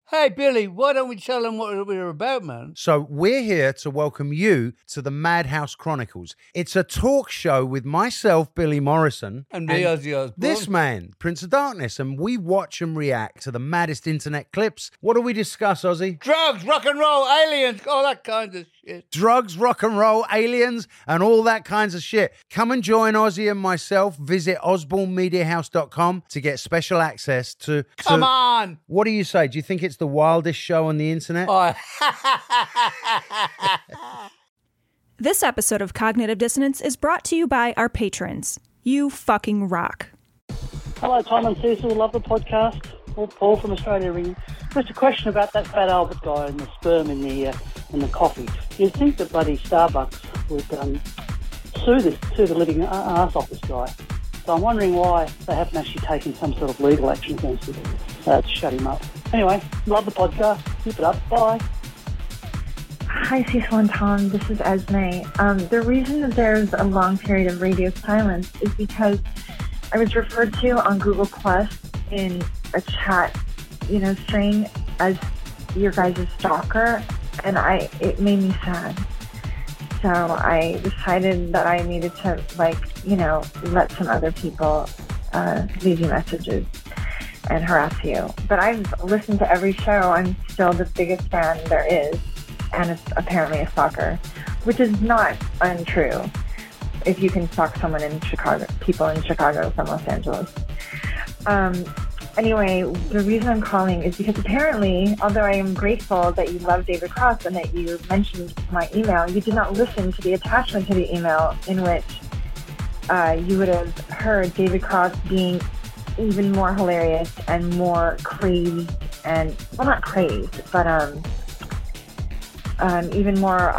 Hey, Billy, why don't we tell them what we're about, man? So we're here to welcome you to the Madhouse Chronicles. It's a talk show with myself, Billy Morrison. And me, Ozzy Osbourne. This man, Prince of Darkness. And we watch and react to the maddest internet clips. What do we discuss, Ozzy? Drugs, rock and roll, aliens, all that kind of shit. Drugs, rock and roll, aliens, and all that kinds of shit. Come and join Ozzy and myself. Visit osbornemediahouse.com to get special access to... Come on! What do you say? Do you think it's the wildest show on the internet? Oh. This episode of Cognitive Dissonance is brought to you by our patrons. You fucking rock. Hello, Tom and Cecil. Love the podcast. Paul from Australia ringing. Just a question about that Fat Albert guy and the sperm in the coffee. You'd think that bloody Starbucks would sue the living arse off this guy. So I'm wondering why they haven't actually taken some sort of legal action against him to shut him up. Anyway, love the podcast. Keep it up. Bye. Hi, Cecil and Tom. This is Esme. The reason that there's a long period of radio silence is because I was referred to on Google Plus in a chat, string as your guys' stalker, and it made me sad. So I decided that I needed to, let some other people leave you messages and harass you. But I've listened to every show. I'm still the biggest fan there is, and it's apparently a stalker, which is not untrue if you can stalk someone in Chicago, people in Chicago from Los Angeles. Anyway, the reason I'm calling is because apparently, although I am grateful that you love David Cross and that you mentioned my email, you did not listen to the attachment to the email in which you would have heard David Cross being even more hilarious and more crazed and, well, not crazed, but even more,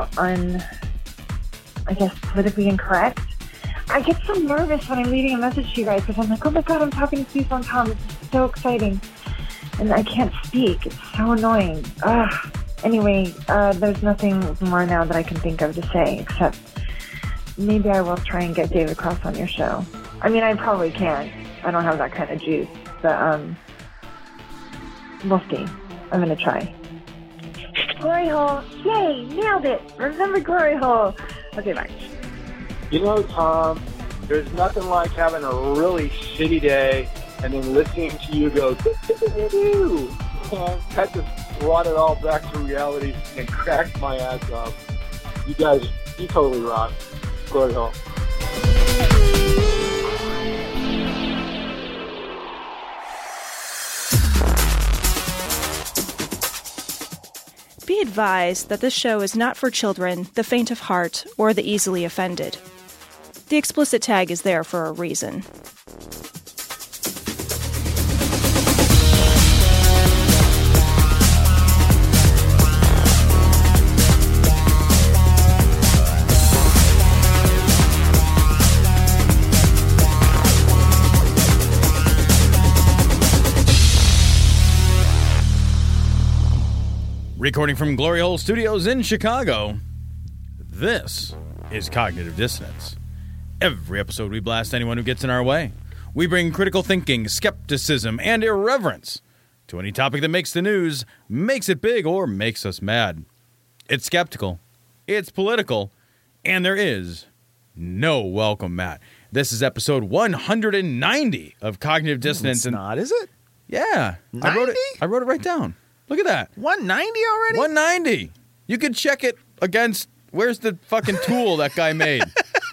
politically incorrect. I get so nervous when I'm leaving a message to you guys because I'm like, oh my God, I'm talking to Cecil and Tom. This is so exciting. And I can't speak. It's so annoying. Anyway, there's nothing more now that I can think of to say except maybe I will try and get David Cross on your show. I mean, I probably can't. I don't have that kind of juice. But we'll see. I'm going to try. Glory hole. Yay, nailed it. Remember glory hole. Okay, bye. Tom, there's nothing like having a really shitty day and then listening to you go, doo-doo-doo-doo. That just brought it all back to reality and cracked my ass up. You guys, you totally rock. Glory hole. Be advised that this show is not for children, the faint of heart, or the easily offended. The explicit tag is there for a reason. Recording from Glory Hole Studios in Chicago, this is Cognitive Dissonance. Every episode we blast anyone who gets in our way. We bring critical thinking, skepticism, and irreverence to any topic that makes the news, makes it big, or makes us mad. It's skeptical, it's political, and there is no welcome mat. This is episode 190 of Cognitive Dissonance. It's not, is it? Yeah. 90? I wrote it right down. Look at that. 190 already? 190. You could check it against, where's the fucking tool that guy made?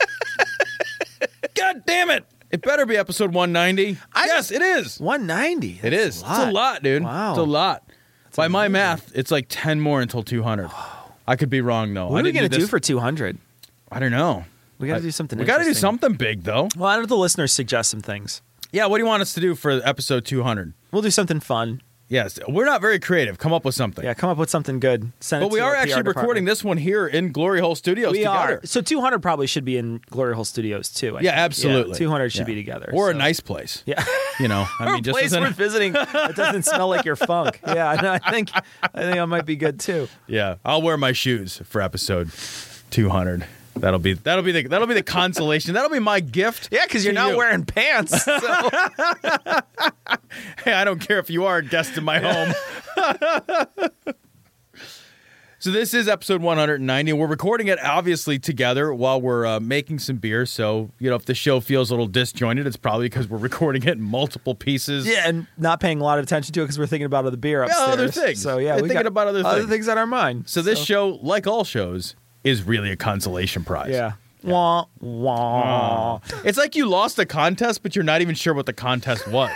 God damn it. It better be episode 190. Yes, it is. 190. It is. It's a lot, dude. Wow. It's a lot. That's By my amazing. math, it's like 10 more until 200. I could be wrong, though. What are we going to do for 200? I don't know. We got to do something We got to do interesting. something big, though. Well, I know the listeners suggest some things. Yeah, what do you want us to do for episode 200? We'll do something fun. Yes, we're not very creative. Come up with something. Yeah, come up with something good. Send it But we to are our PR actually recording department. this one here in Glory Hole Studios We together. are. So 200 probably should be in Glory Hole Studios, too. I Yeah, think. absolutely. Yeah, 200 should Yeah. be together. Or a so. nice place. Yeah. You know, I Or mean, a just place as an- worth visiting that doesn't smell like your funk. Yeah, no, I think I might be good, too. Yeah, I'll wear my shoes for episode 200. That'll be the consolation. That'll be my gift. Yeah, because you're to not you. wearing pants. So. Hey, I don't care if you are a guest in my home. So this is episode 190, and we're recording it obviously together while we're making some beer. So, if the show feels a little disjointed, it's probably because we're recording it in multiple pieces. Yeah, and not paying a lot of attention to it because we're thinking about the beer upstairs. other things. So, yeah, We're we thinking got about other things on our mind. So this show, like all shows, is really a consolation prize. Yeah. Wah, wah. It's like you lost a contest, but you're not even sure what the contest was.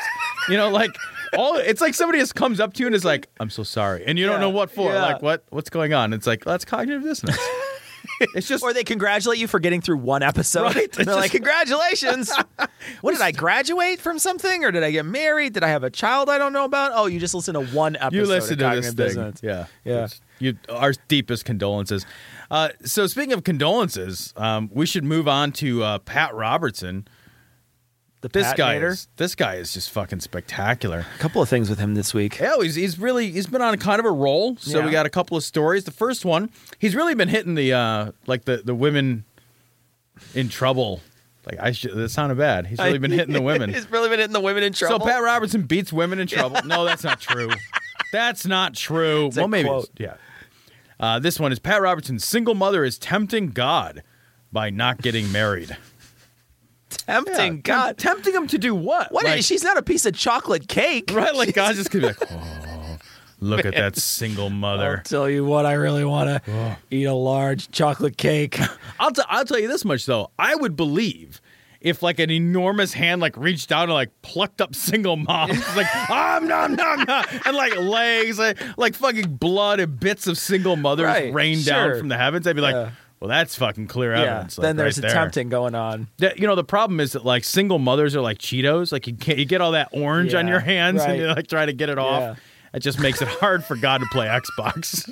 It's like somebody just comes up to you and is like, "I'm so sorry," and you don't know what for. Yeah. Like, what's going on? It's like, that's cognitive dissonance. It's just, Or they congratulate you for getting through one episode. Right. They're like, congratulations. What, did I graduate from something? Or did I get married? Did I have a child I don't know about? Oh, you just listened to one episode you listen of to this Cognitive thing. Dissonance. Yeah. Our deepest condolences. So speaking of condolences, we should move on to Pat Robertson. This guy is just fucking spectacular. A couple of things with him this week. Yeah, he's been on kind of a roll. So we got a couple of stories. The first one, he's really been hitting the the women in trouble. That sounded bad. He's really been hitting the women. He's really been hitting the women in trouble. So Pat Robertson beats women in trouble. No, that's not true. That's not true. It's a quote. Yeah. This one is Pat Robertson's single mother is tempting God by not getting married. Tempting God. Tempting him to do what? She's not a piece of chocolate cake. Right? Like God's just going to be like, oh, look at that single mother. I'll tell you what, I really want to eat a large chocolate cake. I'll tell you this much, though. I would believe if like an enormous hand like reached out and like plucked up single moms, like nom, and like legs, like fucking blood and bits of single mothers rained down from the heavens, I'd be like, well, that's fucking clear evidence. Then there's right tempting going on. The problem is that like single mothers are like Cheetos. Like you get all that orange on your hands and you like try to get it off. It just makes it hard for God to play Xbox.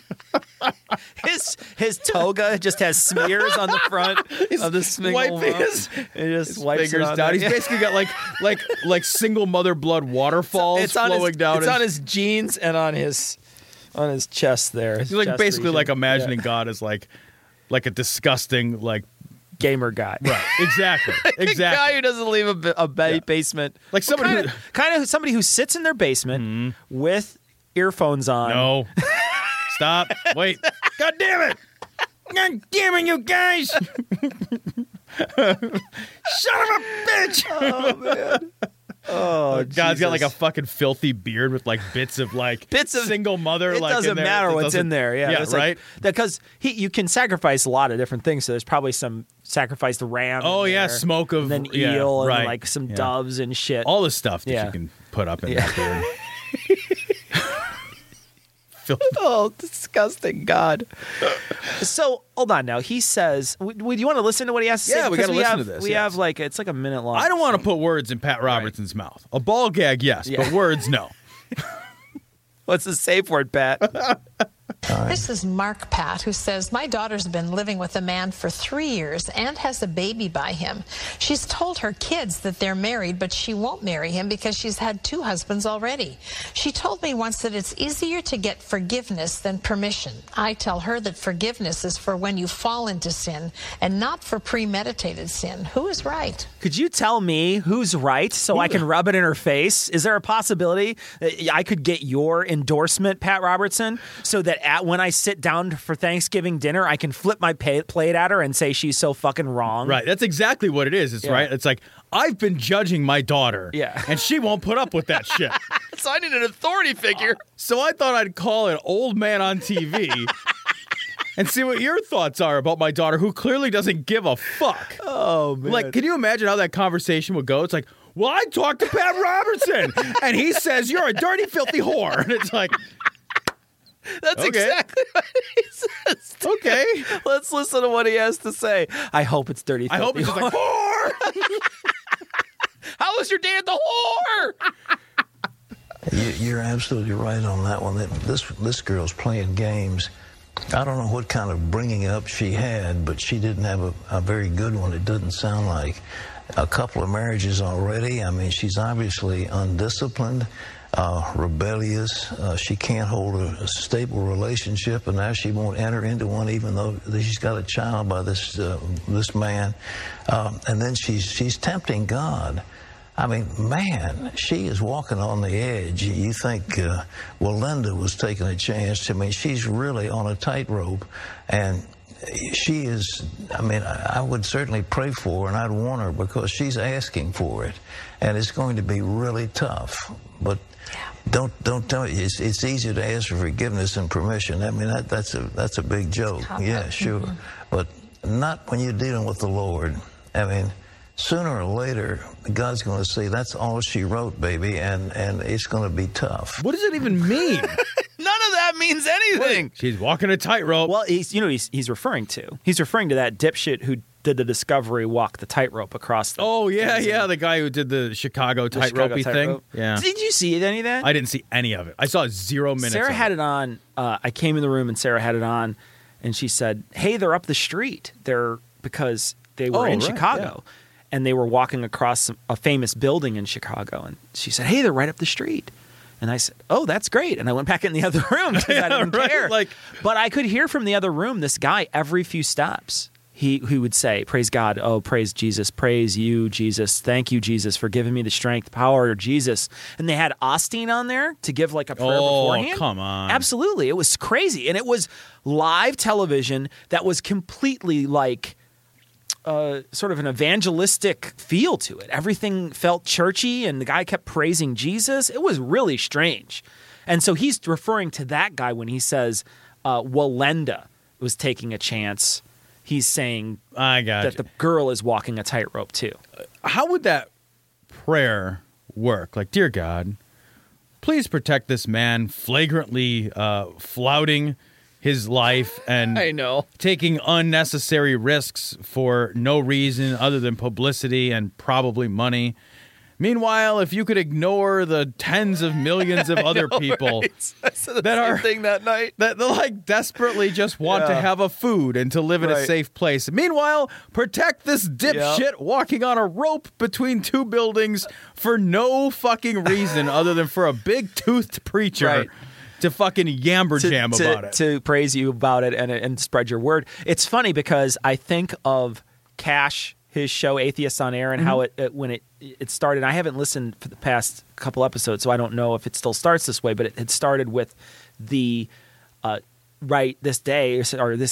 His toga just has smears on the front of the single mom. He just wipes fingers it down. He's basically got like single mother blood waterfalls flowing down. It's on his jeans and on his chest there. He's like basically like imagining God as like a disgusting like gamer guy. Right. Exactly. A guy who doesn't leave a basement. Like somebody somebody who sits in their basement with earphones on. No. Stop. Wait. God damn it. God damn it, you guys. Son of a bitch. Oh, man. Oh, God's got like a fucking filthy beard with like bits of single mother. It doesn't matter what's in there. Yeah, right. Because you can sacrifice a lot of different things. So there's probably some sacrificed ram. Oh in yeah, there, smoke of and then eel and like some doves and shit. All the stuff that you can put up in that beard. Oh, disgusting God. So, hold on now. He says, do you want to listen to what he has to say? Yeah, we got to listen to this. We have it's like a minute long. I don't want to put words in Pat Robertson's mouth. A ball gag, yes, but words, no. What's the safe word, Pat? This is Mark Pat, who says, my daughter's been living with a man for 3 years and has a baby by him. She's told her kids that they're married, but she won't marry him because she's had 2 husbands already. She told me once that it's easier to get forgiveness than permission. I tell her that forgiveness is for when you fall into sin and not for premeditated sin. Who is right? Could you tell me who's right so I can rub it in her face? Is there a possibility that I could get your endorsement, Pat Robertson, so that when I sit down for Thanksgiving dinner, I can flip my plate at her and say she's so fucking wrong? Right. That's exactly what it is. It's right. It's like, I've been judging my daughter. Yeah. And she won't put up with that shit. So I need an authority figure. So I thought I'd call an old man on TV and see what your thoughts are about my daughter, who clearly doesn't give a fuck. Oh, man. Like, can you imagine how that conversation would go? It's like, well, I talked to Pat Robertson, and he says you're a dirty, filthy whore. And it's like... That's exactly what he says. Okay. Let's listen to what he has to say. I hope it's dirty. I hope it's just like, whore! How was your day at the whore? You're absolutely right on that one. This girl's playing games. I don't know what kind of bringing up she had, but she didn't have a very good one. It doesn't sound like. A couple of marriages already. I mean, she's obviously undisciplined. rebellious. She can't hold a stable relationship, and now she won't enter into one, even though she's got a child by this man. And then she's tempting God. I mean, man, she is walking on the edge. You think, well, Linda was taking a chance. I mean, she's really on a tightrope, and she is, I mean, I would certainly pray for her, and I'd warn her, because she's asking for it, and it's going to be really tough. But don't tell me. It's easier to ask for forgiveness and permission. I mean, that's a big joke. Yeah, sure. Mm-hmm. But not when you're dealing with the Lord. I mean, sooner or later, God's going to say, that's all she wrote, baby, and it's going to be tough. What does it even mean? None of that means anything. She's walking a tightrope. Well, he's referring to that dipshit who did the Discovery walk the tightrope across the... Oh, yeah, the guy who did the Chicago tightrope thing. Yeah. Did you see any of that? I didn't see any of it. I saw 0 minutes Sarah had it on. I came in the room and Sarah had it on, and she said, hey, they're up the street. Because they were in Chicago. Yeah. And they were walking across a famous building in Chicago. And she said, hey, they're right up the street. And I said, oh, that's great. And I went back in the other room because I didn't care. But I could hear from the other room this guy every few stops. He would say, praise God, oh, praise Jesus, praise you, Jesus, thank you, Jesus, for giving me the strength, power, Jesus. And they had Osteen on there to give like a prayer beforehand. Oh, come on. Absolutely. It was crazy. And it was live television that was completely like... sort of an evangelistic feel to it. Everything felt churchy, and the guy kept praising Jesus. It was really strange. And so he's referring to that guy when he says, Walenda was taking a chance. He's saying that the girl is walking a tightrope too. How would that prayer work? Like, dear God, please protect this man flagrantly flouting his life and taking unnecessary risks for no reason other than publicity and probably money. Meanwhile, if you could ignore the tens of millions of other people that are thing that night that like desperately just want to have a food and to live in a safe place. Meanwhile, protect this dipshit walking on a rope between two buildings for no fucking reason other than for a big toothed preacher. To fucking yammer jam about it. To praise you about it and spread your word. It's funny because I think of Cash, his show Atheists on Air, and how when it started. I haven't listened for the past couple episodes, so I don't know if it still starts this way, but it had started with the this day,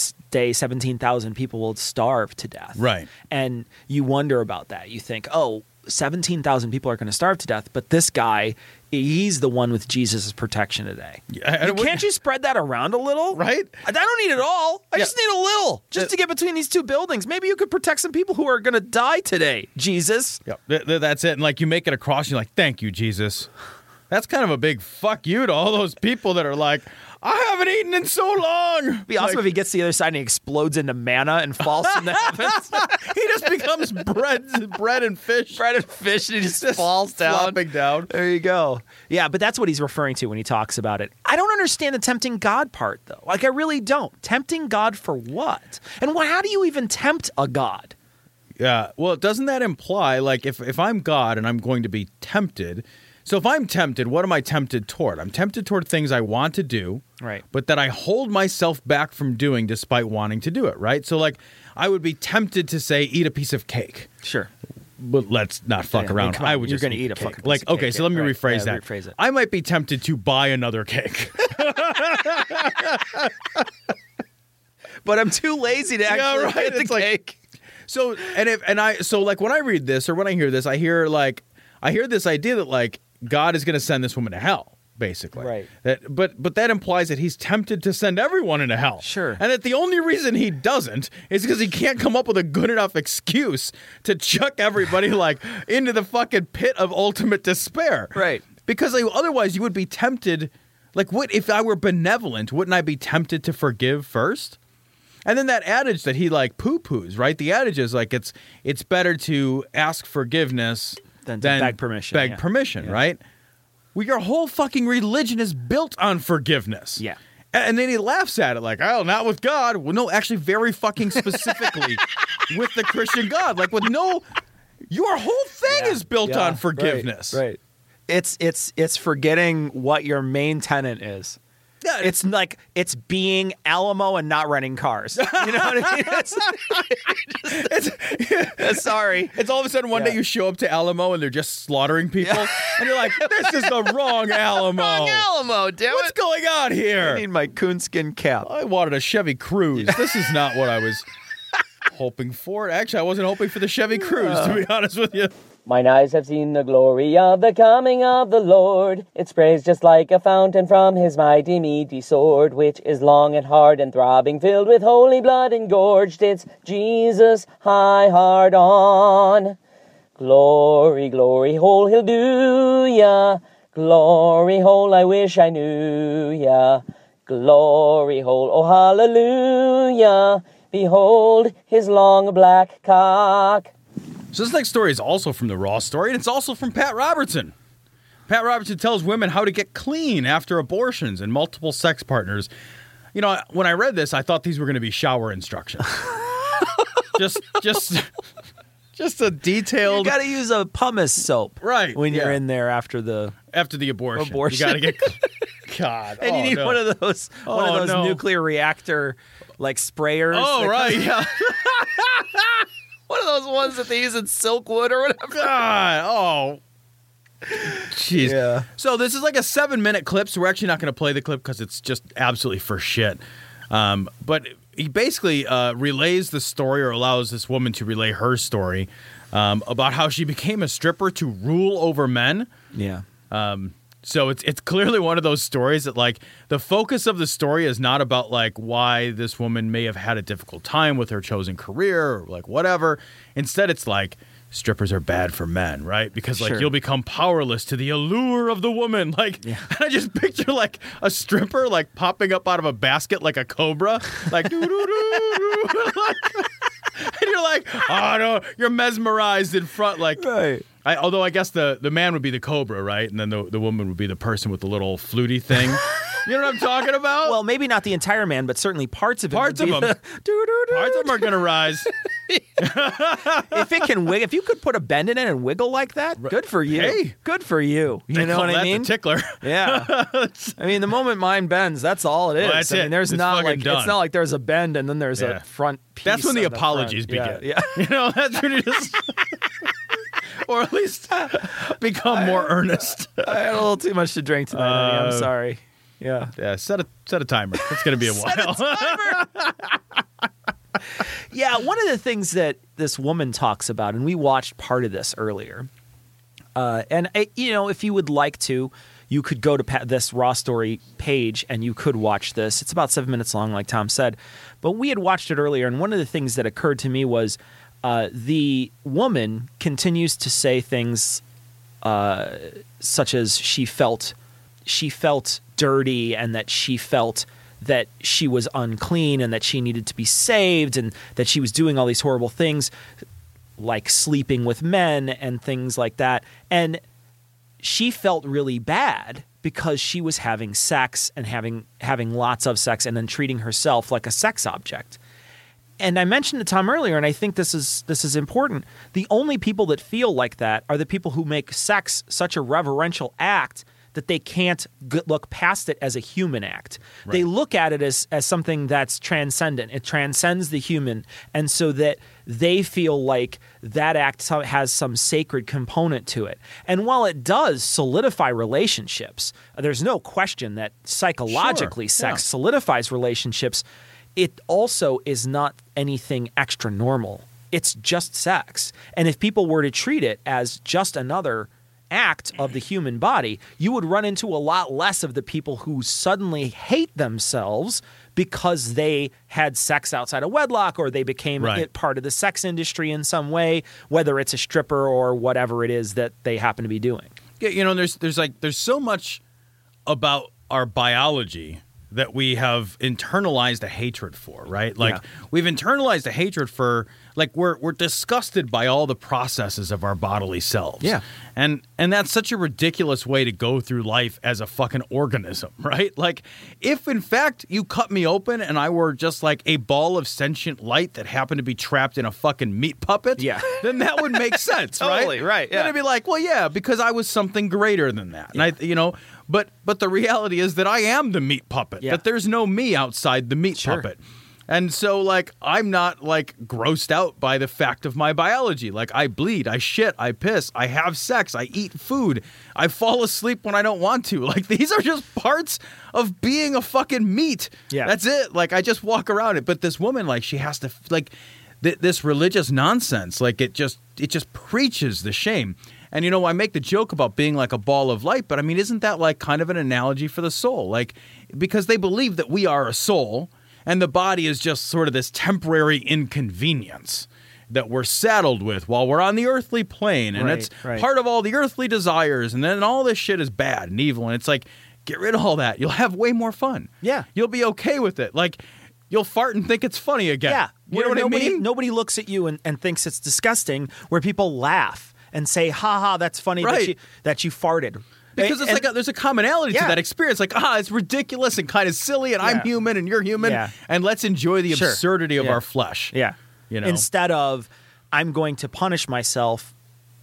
17,000 people will starve to death. Right. And you wonder about that. You think, 17,000 people are going to starve to death, but this guy, he's the one with Jesus' protection today. Can't you spread that around a little? Right? I don't need it all. I just need a little just to get between these two buildings. Maybe you could protect some people who are going to die today, Jesus. Yeah, that's it. And like you make it across, you're like, thank you, Jesus. That's kind of a big fuck you to all those people that are like, I haven't eaten in so long. It'd be awesome if he gets to the other side and he explodes into manna and falls in the heavens. He just becomes bread and fish. Bread and fish, and he just falls down. Flopping down. There you go. Yeah, but that's what he's referring to when he talks about it. I don't understand the tempting God part, though. Like, I really don't. Tempting God for what? And how do you even tempt a God? Yeah, well, doesn't that imply, like, if I'm God and I'm going to be tempted... So if I'm tempted, what am I tempted toward? I'm tempted toward things I want to do, right? But that I hold myself back from doing despite wanting to do it, right? So like I would be tempted to say, eat a piece of cake. Sure. But let's not fuck around. I would just going to eat a fucking piece of cake. Okay, so let me rephrase that. Rephrase it. I might be tempted to buy another cake. But I'm too lazy to actually get the cake. So like when I read this or when I hear this, I hear this idea that like God is going to send this woman to hell, basically. Right. But that implies that he's tempted to send everyone into hell. Sure. And that the only reason he doesn't is because he can't come up with a good enough excuse to chuck everybody like into the fucking pit of ultimate despair. Right. Because otherwise you would be tempted. Like, what if I were benevolent? Wouldn't I be tempted to forgive first? And then that adage that he like poo-poos, right? The adage is like it's better to ask forgiveness than beg permission. Permission, right? Well, your whole fucking religion is built on forgiveness. Yeah. And then he laughs at it like, oh, not with God. Well, no, actually very fucking specifically with the Christian God. Like your whole thing is built on forgiveness. Right. It's forgetting what your main tenant is. Yeah, it's like it's being Alamo and not renting cars. You know what I mean? Sorry. It's all of a sudden one day you show up to Alamo and they're just slaughtering people, and you're like, "This is the wrong Alamo. Wrong Alamo, damn What's going on here? I need my coonskin cap. I wanted a Chevy Cruze. This is not what I was hoping for. Actually, I wasn't hoping for the Chevy Cruze, to be honest with you. Mine eyes have seen the glory of the coming of the Lord. It sprays just like a fountain from his mighty, meaty sword, which is long and hard and throbbing, filled with holy blood engorged. It's Jesus, high hard on. Glory, glory hole, he'll do ya. Glory hole, I wish I knew ya. Glory hole, oh hallelujah. Behold his long black cock. So this next story is also from the Raw story, and it's also from Pat Robertson. Pat Robertson tells women how to get clean after abortions and multiple sex partners. You know, when I read this, I thought these were going to be shower instructions. just a detailed. You got to use a pumice soap, right? When you're in there after the abortion. You got to get. God, and you need one of those nuclear reactor like sprayers. Oh right, yeah. One of those ones that they use in Silkwood or whatever. God, oh. Jeez. Yeah. So this is like a 7-minute clip, so we're actually not going to play the clip because it's just absolutely for shit. But he basically relays the story, or allows this woman to relay her story about how she became a stripper to rule over men. Yeah. So it's clearly one of those stories that, like, the focus of the story is not about, like, why this woman may have had a difficult time with her chosen career or, like, whatever. Instead, it's like, strippers are bad for men, right? Because, like, you'll become powerless to the allure of the woman. Like, and I just picture, like, a stripper, like, popping up out of a basket like a cobra. Like, doo-doo-doo-doo. And you're like, oh, no, you're mesmerized in front, like... Right. Although I guess the man would be the cobra, right? And then the woman would be the person with the little fluty thing. You know what I'm talking about? Well, maybe not the entire man, but certainly parts of it. Parts of them. Parts of them are going to rise. If it can wiggle, if you could put a bend in it and wiggle like that, good for you. Hey. Good for you. You know what I mean? The tickler. Yeah. I mean, the moment mine bends, that's all it is. Well, that's I mean, it. there's It's not like done. it's not like there's a bend and then there's a front piece. That's when the on apologies front. begin. Yeah. You know, that's when it is. Or at least become more earnest. I had a little too much to drink tonight. honey. I'm sorry. Yeah. Yeah, set a timer. It's going to be a while. Yeah, one of the things that this woman talks about, and we watched part of this earlier, if you would like to, you could go to this Raw Story page and you could watch this. It's about 7 minutes long, like Tom said. But we had watched it earlier, and one of the things that occurred to me was the woman continues to say things such as she felt dirty, and that she felt that she was unclean and that she needed to be saved, and that she was doing all these horrible things like sleeping with men and things like that. And she felt really bad because she was having sex and having lots of sex and then treating herself like a sex object. And I mentioned to Tom earlier, and I think this is important. The only people that feel like that are the people who make sex such a reverential act that they can't look past it as a human act. Right. They look at it as something that's transcendent. It transcends the human, and so that they feel like that act has some sacred component to it. And while it does solidify relationships, there's no question that psychologically sex solidifies relationships. It also is not anything extra normal. It's just sex. And if people were to treat it as just another act of the human body, you would run into a lot less of the people who suddenly hate themselves because they had sex outside of wedlock, or they became part of the sex industry in some way, whether it's a stripper or whatever it is that they happen to be doing. Yeah, you know, there's so much about our biology that we have internalized a hatred for, right? Like we've internalized a hatred for, like we're disgusted by all the processes of our bodily selves. Yeah. And that's such a ridiculous way to go through life as a fucking organism, right? Like if in fact you cut me open and I were just like a ball of sentient light that happened to be trapped in a fucking meat puppet, then that would make sense, Totally, right, Then I'd be like, well, yeah, because I was something greater than that. And but the reality is that I am the meat puppet, that there's no me outside the meat puppet. And so, like, I'm not, like, grossed out by the fact of my biology. Like, I bleed, I shit, I piss, I have sex, I eat food, I fall asleep when I don't want to. Like, these are just parts of being a fucking meat. Yeah. That's it. Like, I just walk around it. But this woman, like, she has to, like, this religious nonsense, like, it just preaches the shame. And, I make the joke about being like a ball of light, but I mean, isn't that like kind of an analogy for the soul? Like, because they believe that we are a soul and the body is just sort of this temporary inconvenience that we're saddled with while we're on the earthly plane. And it's part of all the earthly desires. And then all this shit is bad and evil. And it's like, get rid of all that. You'll have way more fun. Yeah. You'll be okay with it. Like, you'll fart and think it's funny again. Yeah. You know what I mean? Nobody looks at you and thinks it's disgusting, where people laugh and say, ha ha, that's funny that you farted. Because it's there's a commonality to that experience. Like, it's ridiculous and kind of silly, and I'm human and you're human, and let's enjoy the absurdity of our flesh. Yeah. Instead of, I'm going to punish myself,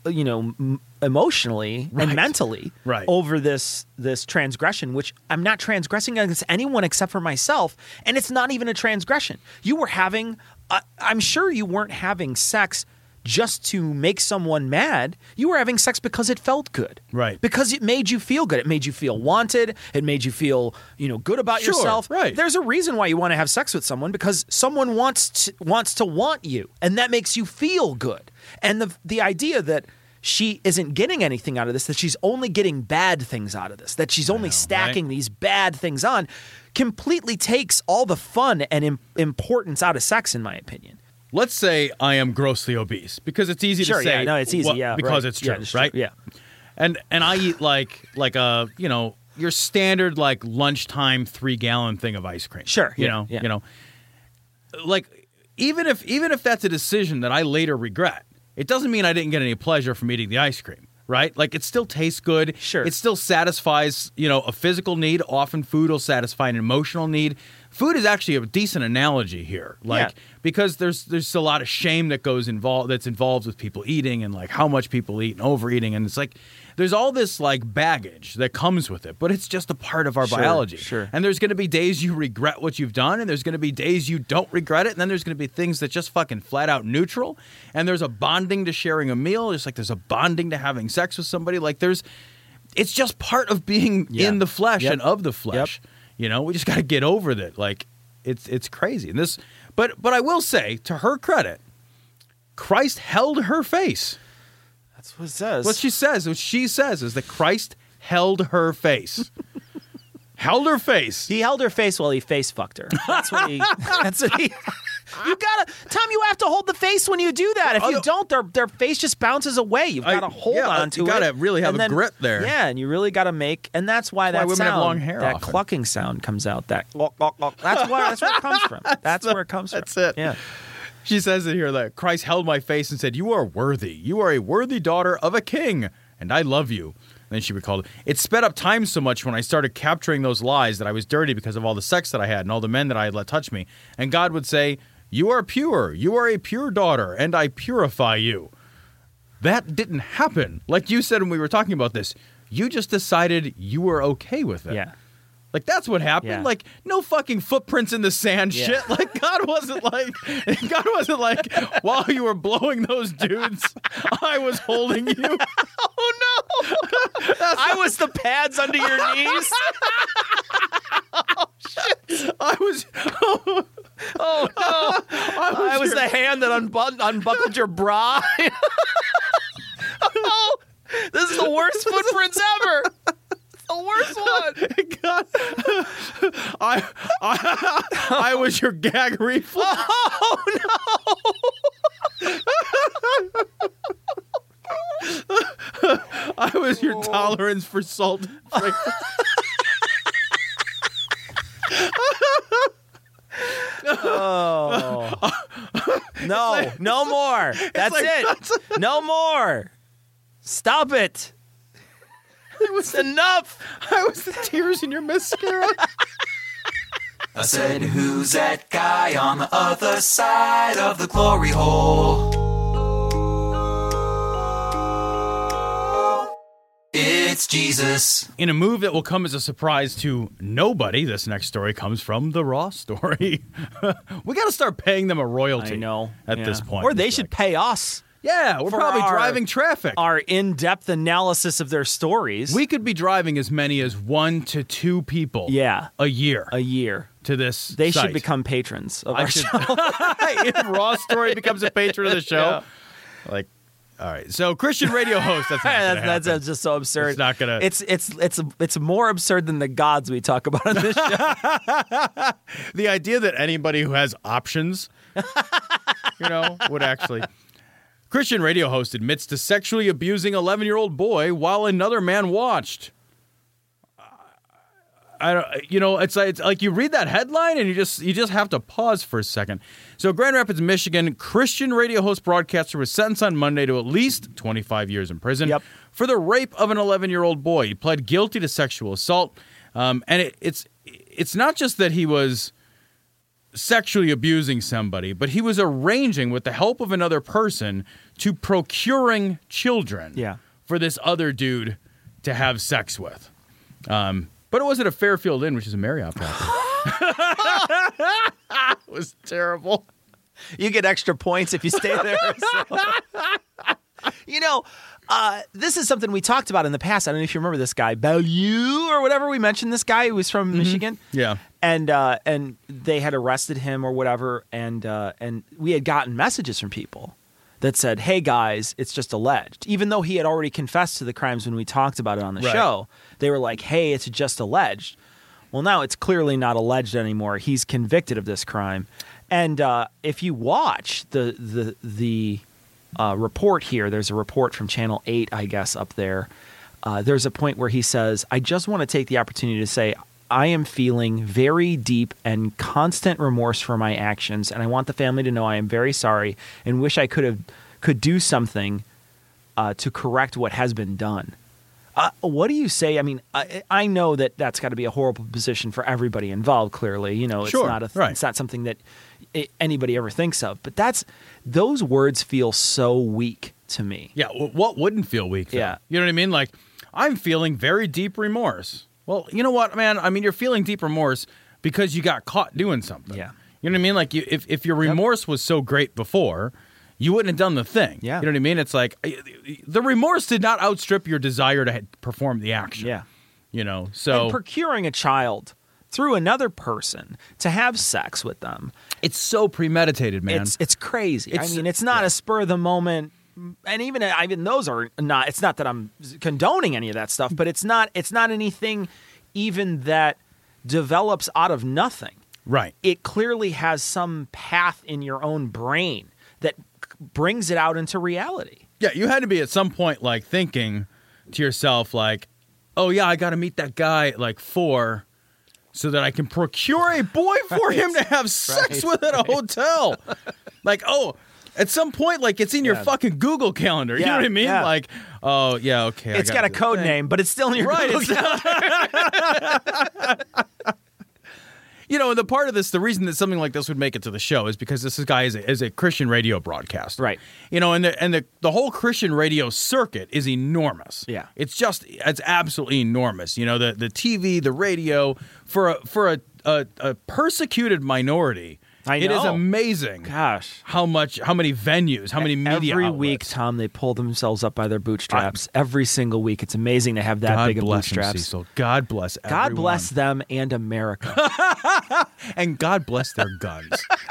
emotionally and mentally over this transgression, which I'm not transgressing against anyone except for myself, and it's not even a transgression. You were having, I'm sure you weren't having sex just to make someone mad. You were having sex because it felt good. Right. Because it made you feel good. It made you feel wanted. It made you feel, good about yourself. Right. There's a reason why you want to have sex with someone, because someone wants to want you, and that makes you feel good. And the idea that she isn't getting anything out of this, that she's only getting bad things out of this, that she's only stacking these bad things on, completely takes all the fun and importance out of sex, in my opinion. Let's say I am grossly obese, because it's easy to say. Yeah, no, it's easy. Because it's true, right? Yeah. And I eat like a your standard like lunchtime 3-gallon thing of ice cream. Sure. You know. Like even if that's a decision that I later regret, it doesn't mean I didn't get any pleasure from eating the ice cream. Right? Like, it still tastes good. Sure. It still satisfies, a physical need. Often food will satisfy an emotional need. Food is actually a decent analogy here. Like, because there's a lot of shame that's involved with people eating, and like how much people eat and overeating. And it's like, there's all this like baggage that comes with it, but it's just a part of our biology. Sure. And there's going to be days you regret what you've done, and there's going to be days you don't regret it. And then there's going to be things that just fucking flat out neutral. And there's a bonding to sharing a meal. Just like there's a bonding to having sex with somebody. Like it's just part of being in the flesh and of the flesh. Yep. We just got to get over that. Like it's crazy. And but I will say, to her credit, Christ held her face. That's what it says. What she says is that Christ held her face. Held her face. He held her face while he face fucked her. That's what he. You gotta, Tom. You have to hold the face when you do that. If you don't, their face just bounces away. You've got to hold on to it. You gotta really have a grip there. Yeah, and you really got to make. And that's why that women sound, have long hair. That often. clucking sound comes out. That's where it comes from. That's where it comes from. That's it. Yeah. She says it here that Christ held my face and said, "You are worthy. You are a worthy daughter of a king, and I love you." And then she recalled, "It sped up time so much when I started capturing those lies that I was dirty because of all the sex that I had and all the men that I had let touch me. And God would say, 'You are pure. You are a pure daughter, and I purify you.'" That didn't happen. Like you said when we were talking about this, you just decided you were okay with it. Yeah. Like, that's what happened. Yeah. Like, no fucking footprints in the sand shit. Like, God wasn't like, while you were blowing those dudes, I was holding you. Oh, no. I was the pads under your knees. Oh, shit. Oh, no. I was the hand that unbuckled your bra. Oh, this is the worst footprints ever. The worst one. God, I was your gag reflex. Oh no! I was your tolerance for salt. Oh. No, no more. That's it. No more. Stop it. It was enough. I was the tears in your mascara. I said, who's that guy on the other side of the glory hole? It's Jesus. In a move that will come as a surprise to nobody, this next story comes from the Raw story. We got to start paying them a royalty. I know. At this point. Or they should pay us. Yeah, we're probably driving traffic. Our in-depth analysis of their stories. We could be driving as many as 1 to 2 people a year. To this They site. should become patrons of our show. If Raw Story becomes a patron of the show. Like, all right. So Christian radio host, that's not gonna happen. That's just so absurd. It's not gonna. It's more absurd than the gods we talk about on this show. The idea that anybody who has options, would actually. Christian radio host admits to sexually abusing 11-year-old boy while another man watched. It's like you read that headline and you just have to pause for a second. So, Grand Rapids, Michigan, Christian radio host broadcaster was sentenced on Monday to at least 25 years in prison for the rape of an 11-year-old boy. He pled guilty to sexual assault, and it's not just that he was sexually abusing somebody, but he was arranging with the help of another person to procuring children for this other dude to have sex with. But it wasn't a Fairfield Inn, which is a Marriott property. It was terrible. You get extra points if you stay there. This is something we talked about in the past. I don't know if you remember this guy, Bellew or whatever. We mentioned this guy who was from Michigan. Yeah. And they had arrested him or whatever. And we had gotten messages from people that said, hey, guys, it's just alleged. Even though he had already confessed to the crimes when we talked about it on the show, they were like, hey, it's just alleged. Well, now it's clearly not alleged anymore. He's convicted of this crime. And if you watch the report here, there's a report from Channel 8, I guess, up there. There's a point where he says, I just want to take the opportunity to say, I am feeling very deep and constant remorse for my actions, and I want the family to know I am very sorry and wish I could do something to correct what has been done. What do you say? I mean, I know that's got to be a horrible position for everybody involved. Clearly, it's it's not something that anybody ever thinks of. But those words feel so weak to me. Yeah, what wouldn't feel weak? Though? Yeah, you know what I mean. Like, I'm feeling very deep remorse. Well, you know what, man? I mean, you're feeling deep remorse because you got caught doing something. Yeah, you know what I mean. Like, if your remorse was so great before, you wouldn't have done the thing. Yeah. You know what I mean? It's like the remorse did not outstrip your desire to perform the action. Yeah. So and procuring a child through another person to have sex with them. It's so premeditated, man. It's crazy. It's not a spur of the moment. And even those are not, it's not that I'm condoning any of that stuff, but it's not anything even that develops out of nothing. Right. It clearly has some path in your own brain that brings it out into reality. Yeah, you had to be at some point like thinking to yourself like, oh yeah, I got to meet that guy at like 4 so that I can procure a boy for him to have sex with at a hotel. Like, at some point, like, it's in your fucking Google Calendar. You know what I mean? Yeah. Like, oh, yeah, okay. It's got a code name, but it's still in your Google Calendar. And the part of this, the reason that something like this would make it to the show is because this guy is a Christian radio broadcaster. Right. And the whole Christian radio circuit is enormous. Yeah. It's absolutely enormous. The TV, the radio, for a persecuted minority. I know. It is amazing. Gosh, how many venues, how many media every outlets. week, Tom, they pull themselves up by their bootstraps. Every single week, it's amazing to have that big of bootstraps. Them, Cecil. God bless everyone. God bless them and America, and God bless their guns.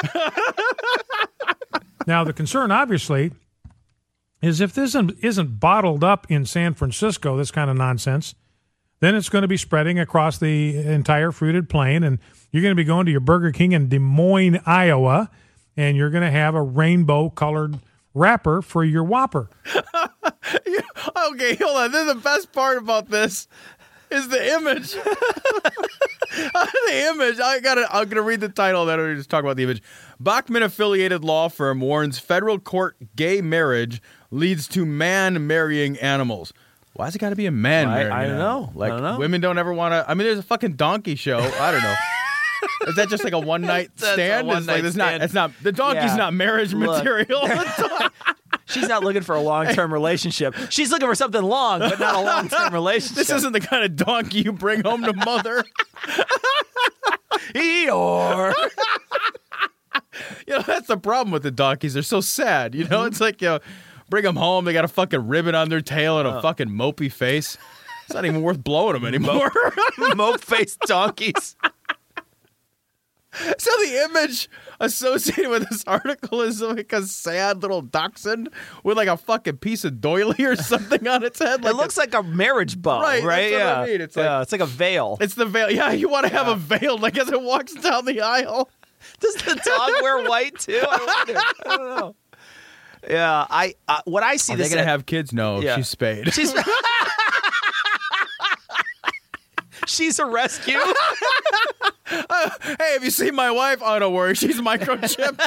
Now, the concern, obviously, is if this isn't bottled up in San Francisco, this kind of nonsense, then it's going to be spreading across the entire fruited plain, and you're going to be going to your Burger King in Des Moines, Iowa, and you're going to have a rainbow-colored wrapper for your Whopper. Okay, hold on. This is the best part about this. is the image. The image. I'm gonna read the title, then I'll just talk about the image. Bachman-affiliated law firm warns federal court gay marriage leads to man marrying animals. Why's it got to be a man marrying? I don't know. Like, I don't know. women don't ever want to. I mean, there's a fucking donkey show. I don't know. Is that just like a one night stand? It's not. The donkey's not marriage material. She's not looking for a long-term relationship. She's looking for something long, but not a long-term relationship. This isn't the kind of donkey you bring home to mother. Eeyore. That's the problem with the donkeys. They're so sad. It's like, bring them home. They got a fucking ribbon on their tail and a fucking mopey face. It's not even worth blowing them anymore. Mope-faced donkeys. So the image associated with this article is like a sad little dachshund with like a fucking piece of doily or something on its head. Like it looks like a marriage bow, right? Right? That's what I mean. It's like a veil. It's the veil. Yeah, you want to have a veil like as it walks down the aisle. Does the dog wear white too? I wonder. I don't know. Yeah, what I see. Are they gonna have kids? No, she's spayed. She's a rescue. Hey, have you seen my wife? Oh, don't worry, she's microchipped.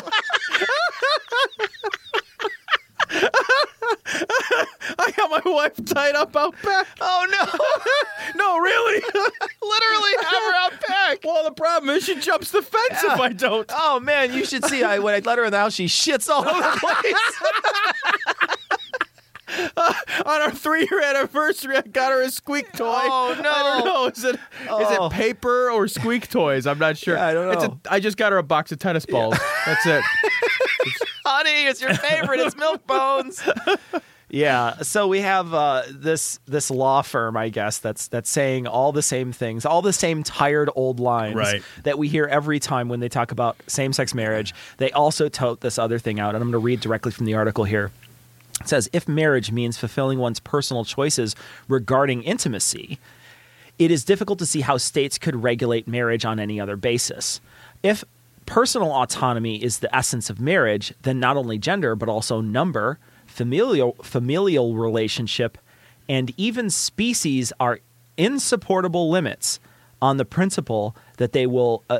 I got my wife tied up out back. Oh no! No, really? Literally have her out back. Well, the problem is she jumps the fence if I don't. Oh man, you should see. When I let her in the house, she shits all over the place. On our 3-year anniversary, I got her a squeak toy. Oh no! I don't know. Is it paper or squeak toys? I'm not sure. Yeah, I don't know. I just got her a box of tennis balls. Yeah. That's it. Honey, it's your favorite. It's Milk Bones. Yeah. So we have this law firm, I guess, that's saying all the same things, all the same tired old lines that we hear every time when they talk about same-sex marriage. They also tote this other thing out, and I'm going to read directly from the article here. It says, if marriage means fulfilling one's personal choices regarding intimacy, it is difficult to see how states could regulate marriage on any other basis. If personal autonomy is the essence of marriage, then not only gender, but also number, familial relationship, and even species are insupportable limits on the principle that they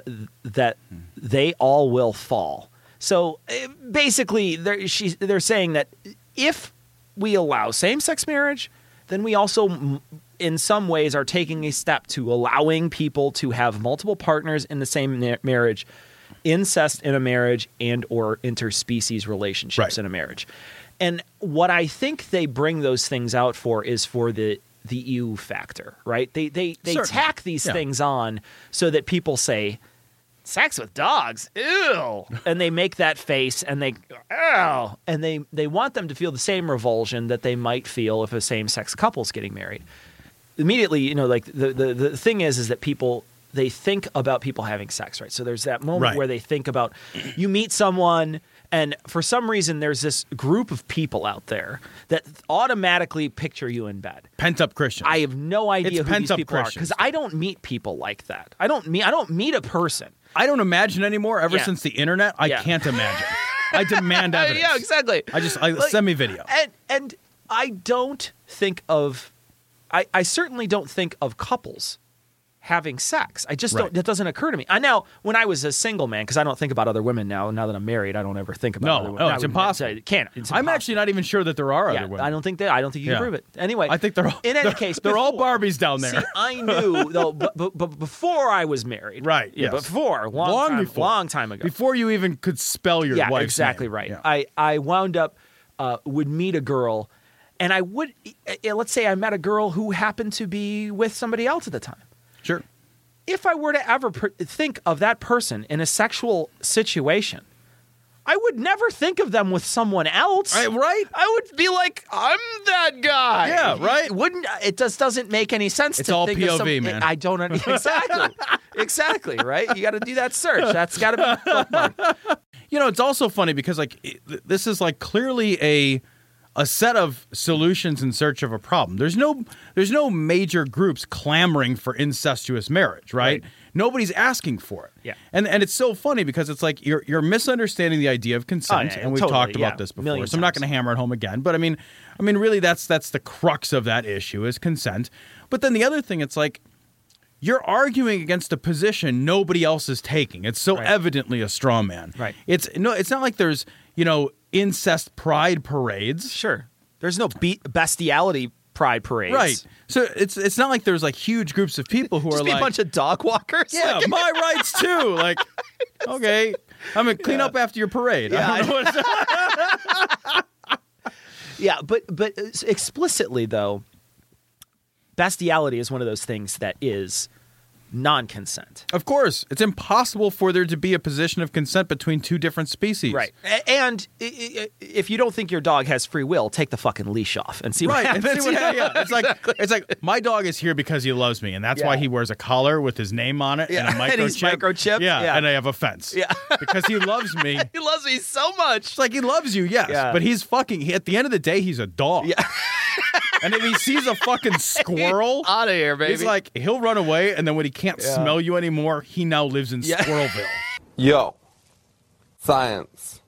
all will fall. So basically, they're saying that if we allow same-sex marriage, then we also, in some ways, are taking a step to allowing people to have multiple partners in the same marriage, incest in a marriage, and or interspecies relationships in a marriage. And what I think they bring those things out for is for the ew factor, right? They tack these things on so that people say, sex with dogs, ew, and they make that face and they, ew, and they want them to feel the same revulsion that they might feel if a same-sex couple's getting married. Immediately, like the thing is that people, they think about people having sex, right? So there's that moment where they think about, you meet someone, and for some reason there's this group of people out there that automatically picture you in bed. Pent-up Christians. I have no idea who these people are because I don't meet people like that. I don't meet a person. I don't imagine anymore. Ever since the internet, I can't imagine. I demand evidence. Yeah, exactly. Send me video. And I don't think of, I certainly don't think of couples having sex. I just don't. That doesn't occur to me. Now, when I was a single man, because I don't think about other women now. Now that I'm married, I don't ever think about other women. No, it's impossible. It's impossible. I'm actually not even sure that there are other women. I don't think you can prove it. Anyway, I think they're all. In any case, they're all Barbies down there. See, I knew though, but before I was married, right? Yeah, before long time ago, before you even could spell your wife's exactly name. Right. Yeah. I wound up would meet a girl, and I would let's say I met a girl who happened to be with somebody else at the time. Sure. If I were to ever think of that person in a sexual situation, I would never think of them with someone else. Right? I would be like, I'm that guy. Yeah, right? It just doesn't make any sense. It's to all think POV, of man. I don't understand. Exactly, right? You got to do that search. That's got to be bookmarked. It's also funny because this is clearly a set of solutions in search of a problem. There's no major groups clamoring for incestuous marriage, right? Nobody's asking for it. Yeah. And it's so funny because it's like you're misunderstanding the idea of consent, and we've talked about this before. So I'm not going to hammer it home again. But I mean, really, that's the crux of that issue is consent. But then the other thing, it's like you're arguing against a position nobody else is taking. It's so evidently a straw man. Right. It's not like there's incest pride parades. Sure. There's no bestiality pride parades. Right. So it's not like there's like huge groups of people who Just are be like a bunch of dog walkers. Yeah, my rights too. Like, okay, I'm gonna clean up after your parade. Yeah, I don't know what yeah, but explicitly though, bestiality is one of those things that is non-consent. Of course, it's impossible for there to be a position of consent between two different species. Right. And if you don't think your dog has free will, take the fucking leash off and see what happens. And see what, yeah. It's like my dog is here because he loves me, and that's why he wears a collar with his name on it and a microchip. And he's microchipped. Yeah, and I have a fence. Yeah. Because he loves me. He loves me so much. It's like he loves you, yes. Yeah. But he's at the end of the day, he's a dog. Yeah. And if he sees a fucking squirrel, out of here, baby. He's like, he'll run away, and then when he can't smell you anymore, he now lives in Squirrelville. Yo, science.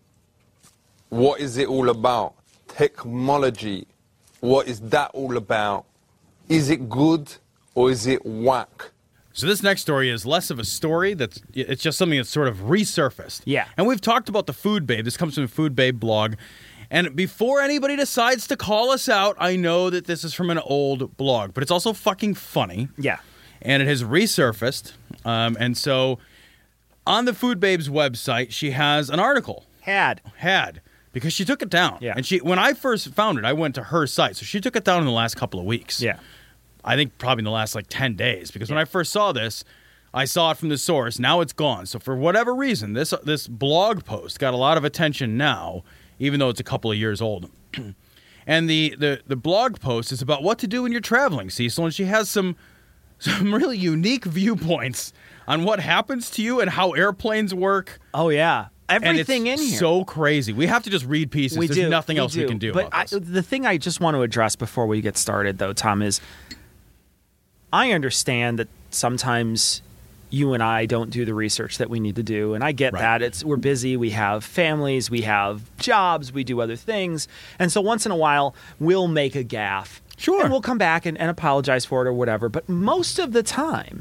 What is it all about? Technology. What is that all about? Is it good or is it whack? So this next story is less of a story. It's just something that's sort of resurfaced. Yeah. And we've talked about the Food Babe. This comes from the Food Babe blog. And before anybody decides to call us out, I know that this is from an old blog, but it's also fucking funny. Yeah. And it has resurfaced. And so on the Food Babe's website, she has an article. Had. Because she took it down. Yeah. And when I first found it, I went to her site. So she took it down in the last couple of weeks. Yeah. I think probably in the last 10 days. Because when I first saw this, I saw it from the source. Now it's gone. So for whatever reason, this blog post got a lot of attention now, even though it's a couple of years old. And the blog post is about what to do when you're traveling, Cecil. And she has some really unique viewpoints on what happens to you and how airplanes work. Oh, yeah. Everything in here. So crazy. We have to just read pieces. There's nothing else we can do but about this. The thing I just want to address before we get started, though, Tom, is I understand that sometimes you and I don't do the research that we need to do, and I get that. We're busy, we have families, we have jobs, we do other things, and so once in a while, we'll make a gaffe. Sure. And we'll come back and apologize for it or whatever, but most of the time,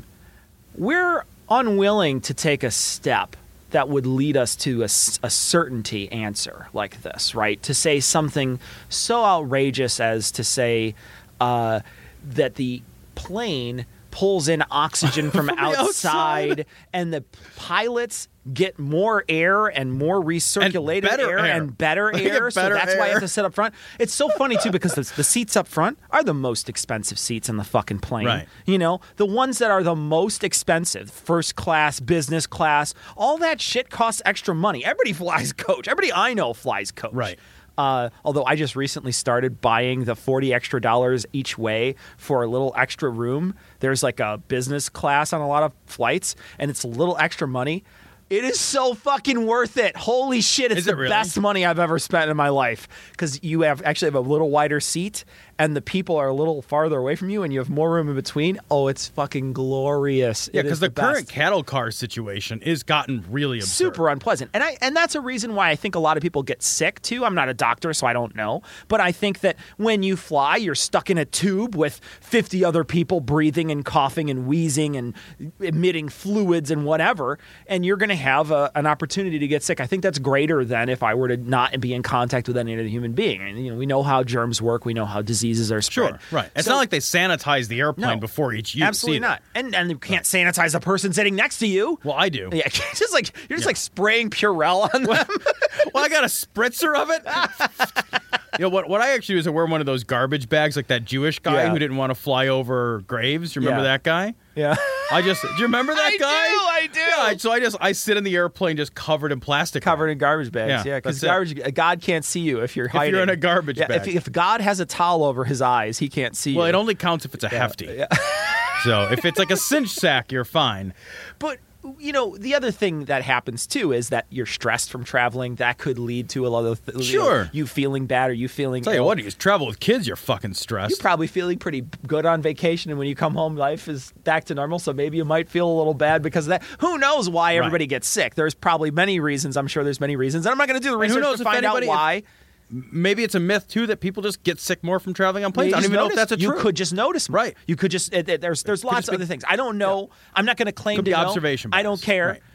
we're unwilling to take a step that would lead us to a certainty answer like this, right? To say something so outrageous as to say that the plane pulls in oxygen from outside and the pilots get more air and more recirculated air and better air. So that's why I have to sit up front. It's so funny, too, because the seats up front are the most expensive seats in the fucking plane. Right. You know, the ones that are the most expensive, first class, business class, all that shit costs extra money. Everybody flies coach. Everybody I know flies coach. Right. Although I just recently started buying the $40 extra each way for a little extra room. There's like a business class on a lot of flights, and it's a little extra money. It is so fucking worth it. Holy shit, it's the best money I've ever spent in my life. Because you actually have a little wider seat, and the people are a little farther away from you, and you have more room in between. Oh, it's fucking glorious. Yeah, because the current cattle car situation is gotten really absurd. Super unpleasant. And that's a reason why I think a lot of people get sick, too. I'm not a doctor, so I don't know. But I think that when you fly, you're stuck in a tube with 50 other people breathing and coughing and wheezing and emitting fluids and whatever, and you're going to have an opportunity to get sick. I think that's greater than if I were to not be in contact with any other human being. And we know how germs work. We know how diseases are spread. Sure, right. It's not like they sanitize the airplane before each use. Absolutely not. And you can't sanitize the person sitting next to you. Well, I do. Yeah, you're just like spraying Purell on them. Well, I got a spritzer of it. What I actually do is I wear one of those garbage bags, like that Jewish guy who didn't want to fly over graves. You remember that guy? Yeah. Do you remember that guy? I do. Yeah, so I sit in the airplane just covered in plastic. Covered in garbage bags, yeah. Because God can't see you if you're hiding. If you're in a garbage bag. If God has a towel over his eyes, he can't see you. Well, it only counts if it's a hefty. Yeah. So if it's like a cinch sack, you're fine. But you know, the other thing that happens too is that you're stressed from traveling. That could lead to a lot of Sure. you feeling bad or you feeling. Tell you ill. what, you travel with kids, you're fucking stressed. You're probably feeling pretty good on vacation, and when you come home, life is back to normal. So maybe you might feel a little bad because of that. Who knows why everybody gets sick? There's probably many reasons. I'm sure there's many reasons, and I'm not going to do the And who research knows to if find out anybody- why. Maybe it's a myth too that people just get sick more from traveling on You planes. I don't just even know if notice. that's a You truth. could just notice more. Right. You could just there's lots just of be- other things. I don't know. I'm not going to claim Could to be know. observation I don't bias. care. Right.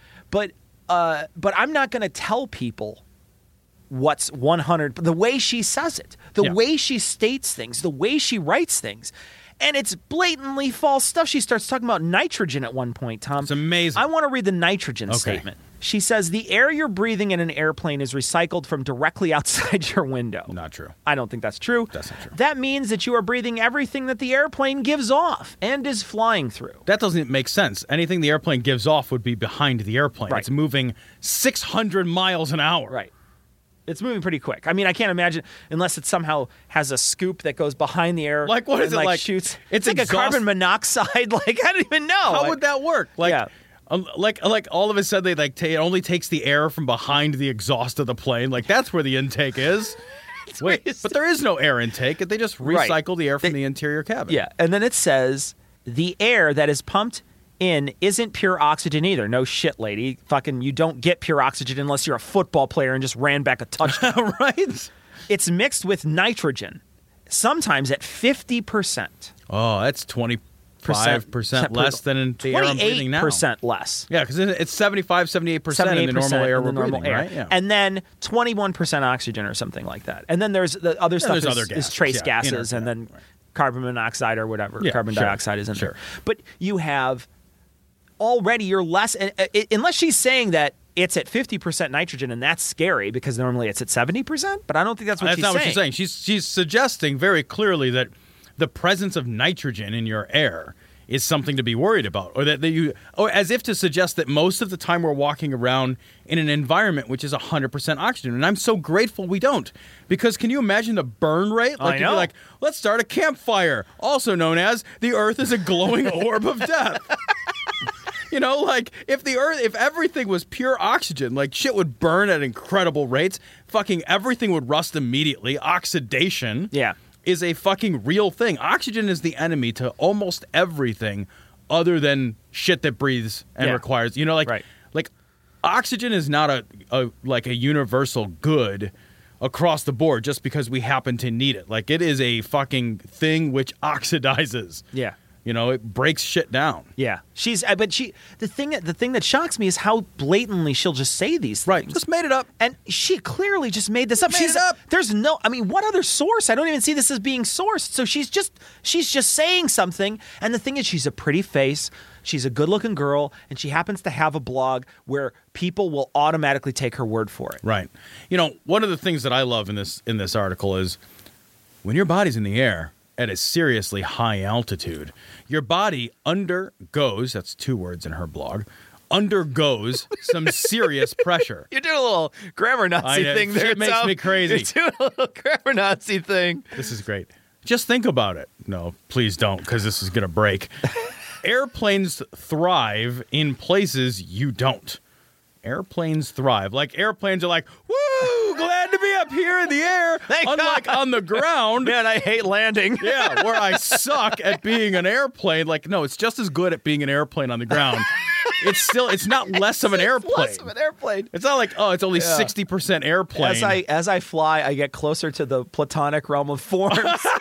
But I'm not going to tell people what's 100. The way she says it, the way she states things, the way she writes things. And it's blatantly false stuff. She starts talking about nitrogen at one point, Tom. It's amazing. I want to read the nitrogen statement. She says, the air you're breathing in an airplane is recycled from directly outside your window. Not true. I don't think that's true. That's not true. That means that you are breathing everything that the airplane gives off and is flying through. That doesn't make sense. Anything the airplane gives off would be behind the airplane. Right. It's moving 600 miles an hour. Right. It's moving pretty quick. I mean, I can't imagine unless it somehow has a scoop that goes behind the air. Like, what is and, it like? Shoots. It's like exhaust- a carbon monoxide. Like, I don't even know. How would that work? Like, Yeah. like all of a sudden they it only takes the air from behind the exhaust of the plane. Like that's where the intake is. Wait, but there is no air intake. They just recycle the air from the interior cabin. Yeah, and then it says the air that is pumped in isn't pure oxygen either. No shit, lady. Fucking, you don't get pure oxygen unless you're a football player and just ran back a touchdown. Right? It's mixed with nitrogen, sometimes at 50%. Oh, that's 25% less than in the air I'm breathing now. 28% less. Yeah, because it's 75, 78% in the normal air in the we're normal breathing, air. right? Yeah. And then 21% oxygen or something like that. And then there's the other stuff there's is, other is gases, trace yeah, gases, and then carbon monoxide or whatever. Yeah, Carbon sure, dioxide is in sure. there. But you have already, you're less, unless she's saying that it's at 50% nitrogen, and that's scary because normally it's at 70%, but I don't think that's what she's not saying. what she's saying. She's suggesting very clearly that the presence of nitrogen in your air is something to be worried about, or or as if to suggest that most of the time we're walking around in an environment which is 100% oxygen. And I'm so grateful we don't, because can you imagine the burn rate? Like, I you'd know. be like, let's start a campfire, also known as the Earth is a glowing orb of death. You know, like if everything was pure oxygen, like shit would burn at incredible rates. Fucking everything would rust immediately. Oxidation is a fucking real thing. Oxygen is the enemy to almost everything other than shit that breathes and requires, you know, like oxygen is not a universal good across the board just because we happen to need it. Like it is a fucking thing which oxidizes. Yeah. You know, it breaks shit down. Yeah, the thing that shocks me is how blatantly she'll just say these things. Right, just made it up, and she clearly just made this up. Made it up. There's no, I mean, what other source? I don't even see this as being sourced. So she's just saying something. And the thing is, she's a pretty face. She's a good-looking girl, and she happens to have a blog where people will automatically take her word for it. Right. You know, one of the things that I love in this article is when your body's in the air at a seriously high altitude, your body undergoes, that's 2 words in her blog, undergoes some serious pressure. You're doing a little grammar Nazi thing there, Shit makes Tom. me crazy. You're doing a little grammar Nazi thing. This is great. Just think about it. No, please don't, because this is going to break. Airplanes thrive in places you don't. Airplanes thrive. Like airplanes are like, woo, glad to be up here in the air. Unlike on the ground. Man, I hate landing. Yeah, where I suck at being an airplane. Like, no, it's just as good at being an airplane on the ground. It's not less of an airplane. Less of an airplane. It's not like, oh, it's only 60% airplane. As I fly, I get closer to the platonic realm of forms.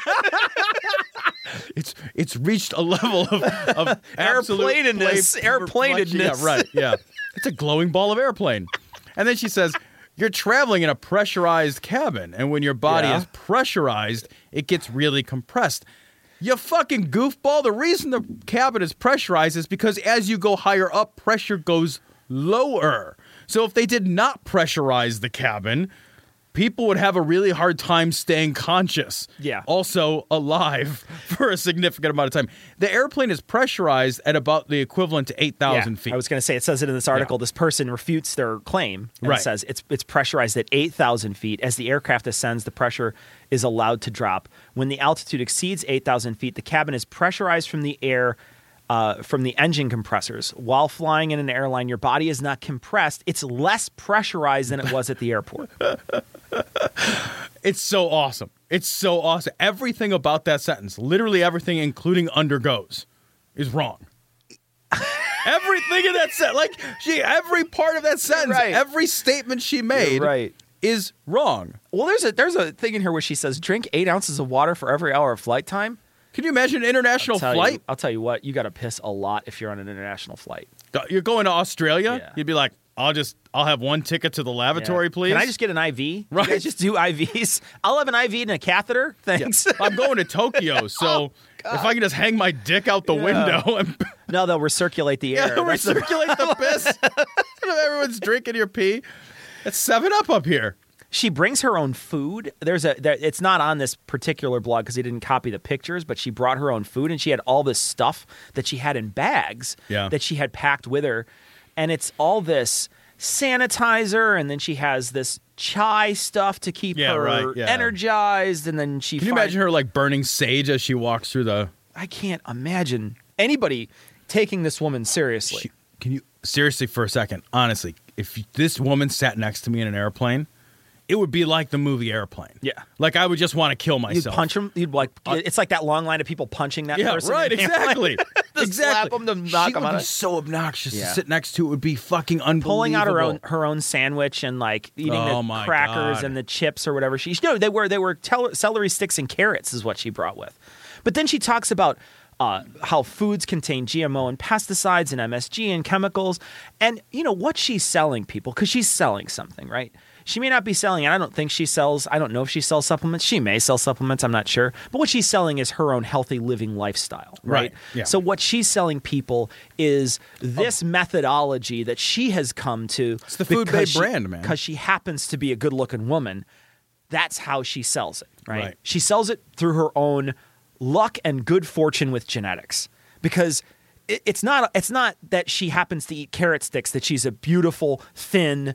It's reached a level of absolute airplanedness. Yeah, right. Yeah. It's a glowing ball of airplane. And then she says, you're traveling in a pressurized cabin, and when your body is pressurized, it gets really compressed. You fucking goofball. The reason the cabin is pressurized is because as you go higher up, pressure goes lower. So if they did not pressurize the cabin, people would have a really hard time staying conscious. Yeah. Also alive for a significant amount of time. The airplane is pressurized at about the equivalent to 8,000 feet. I was going to say, it says it in this article. This person refutes their claim and Right. says it's pressurized at 8,000 feet. As the aircraft ascends, the pressure is allowed to drop. When the altitude exceeds 8,000 feet, the cabin is pressurized from the air from the engine compressors. While flying in an airline, your body is not compressed. It's less pressurized than it was at the airport. It's so awesome. It's so awesome. Everything about that sentence, literally everything, including undergoes, is wrong. Everything in that sentence, like every part of that sentence, every statement she made is wrong. Well, there's a thing in here where she says, drink 8 ounces of water for every hour of flight time. Can you imagine an international flight? I'll tell you what, you got to piss a lot if you're on an international flight. You're going to Australia? You'd be like, I'll have one ticket to the lavatory, please. Can I just get an IV? Right. You guys just do IVs? I'll have an IV and a catheter. Thanks. Yeah. I'm going to Tokyo, so if I can just hang my dick out the window. No, they'll recirculate the air. Yeah, they'll recirculate the piss. Everyone's drinking your pee. It's 7-Up up here. She brings her own food. It's not on this particular blog because he didn't copy the pictures, but she brought her own food, and she had all this stuff that she had in bags that she had packed with her. And it's all this sanitizer, and then she has this chai stuff to keep her energized, and then she... Can you imagine her like burning sage as she walks through the... I can't imagine anybody taking this woman seriously. Can you... Seriously, for a second, honestly, if this woman sat next to me in an airplane... It would be like the movie Airplane. Yeah. Like, I would just want to kill myself. You'd punch him. You'd like, it's like that long line of people punching that person. Yeah, right, exactly. Slap them to knock them out. She would be so obnoxious to sit next to. It would be fucking unbelievable. Pulling out her own sandwich and like eating the crackers and the chips or whatever. They were celery sticks and carrots is what she brought with. But then she talks about how foods contain GMO and pesticides and MSG and chemicals. And, you know, what she's selling people, because she's selling something, right? She may not be selling, and I don't know if she sells supplements. She may sell supplements, I'm not sure. But what she's selling is her own healthy living lifestyle, right? Yeah. So what she's selling people is this methodology that she has come to. It's the Food Babe brand, man. Because she happens to be a good-looking woman. That's how she sells it, Right. She sells it through her own luck and good fortune with genetics. Because it's not that she happens to eat carrot sticks, that she's a beautiful, thin...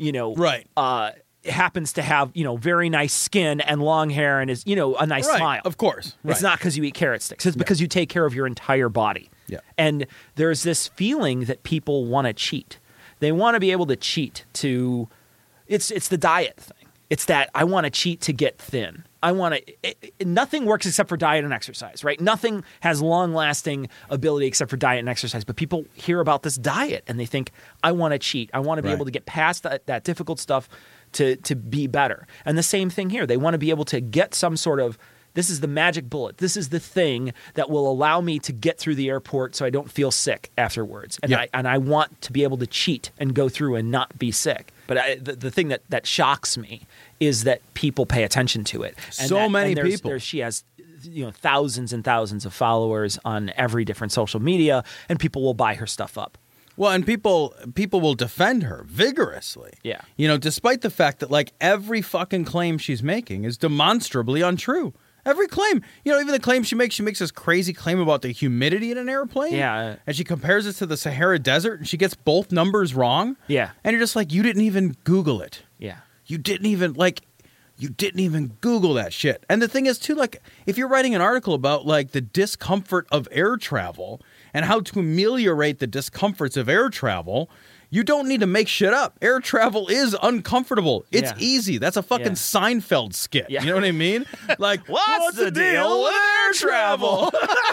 happens to have, very nice skin and long hair and is, a nice smile. Of course. Right. It's not because you eat carrot sticks. It's because you take care of your entire body. Yeah. And there's this feeling that people want to cheat. They want to be able to cheat to, it's the diet thing. It's that I want to cheat to get thin. Nothing works except for diet and exercise, right? Nothing has long-lasting ability except for diet and exercise. But people hear about this diet and they think, I want to cheat. I want to be able to get past that difficult stuff to be better. And the same thing here. They want to be able to get some sort of, this is the magic bullet. This is the thing that will allow me to get through the airport so I don't feel sick afterwards. And I want to be able to cheat and go through and not be sick. But the thing that shocks me is that people pay attention to it. And many people. She has thousands and thousands of followers on every different social media, and people will buy her stuff up. Well, and people will defend her vigorously. Yeah. Despite the fact that like every fucking claim she's making is demonstrably untrue. Every claim, even the claim she makes this crazy claim about the humidity in an airplane. Yeah. And she compares it to the Sahara Desert and she gets both numbers wrong. Yeah. And you're just like, you didn't even Google it. Yeah. You didn't even Google that shit. And the thing is too, like, if you're writing an article about like the discomfort of air travel and how to ameliorate the discomforts of air travel, you don't need to make shit up. Air travel is uncomfortable. It's easy. That's a fucking Seinfeld skit. Yeah. You know what I mean? Like, what's the deal with air travel?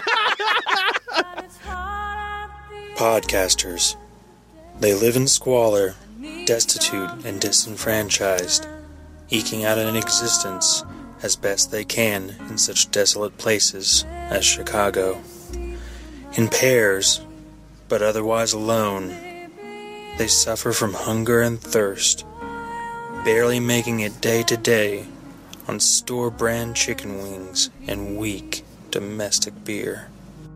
Podcasters. They live in squalor, destitute and disenfranchised, eking out an existence as best they can in such desolate places as Chicago. In pairs, but otherwise alone, they suffer from hunger and thirst, barely making it day to day on store-brand chicken wings and weak domestic beer.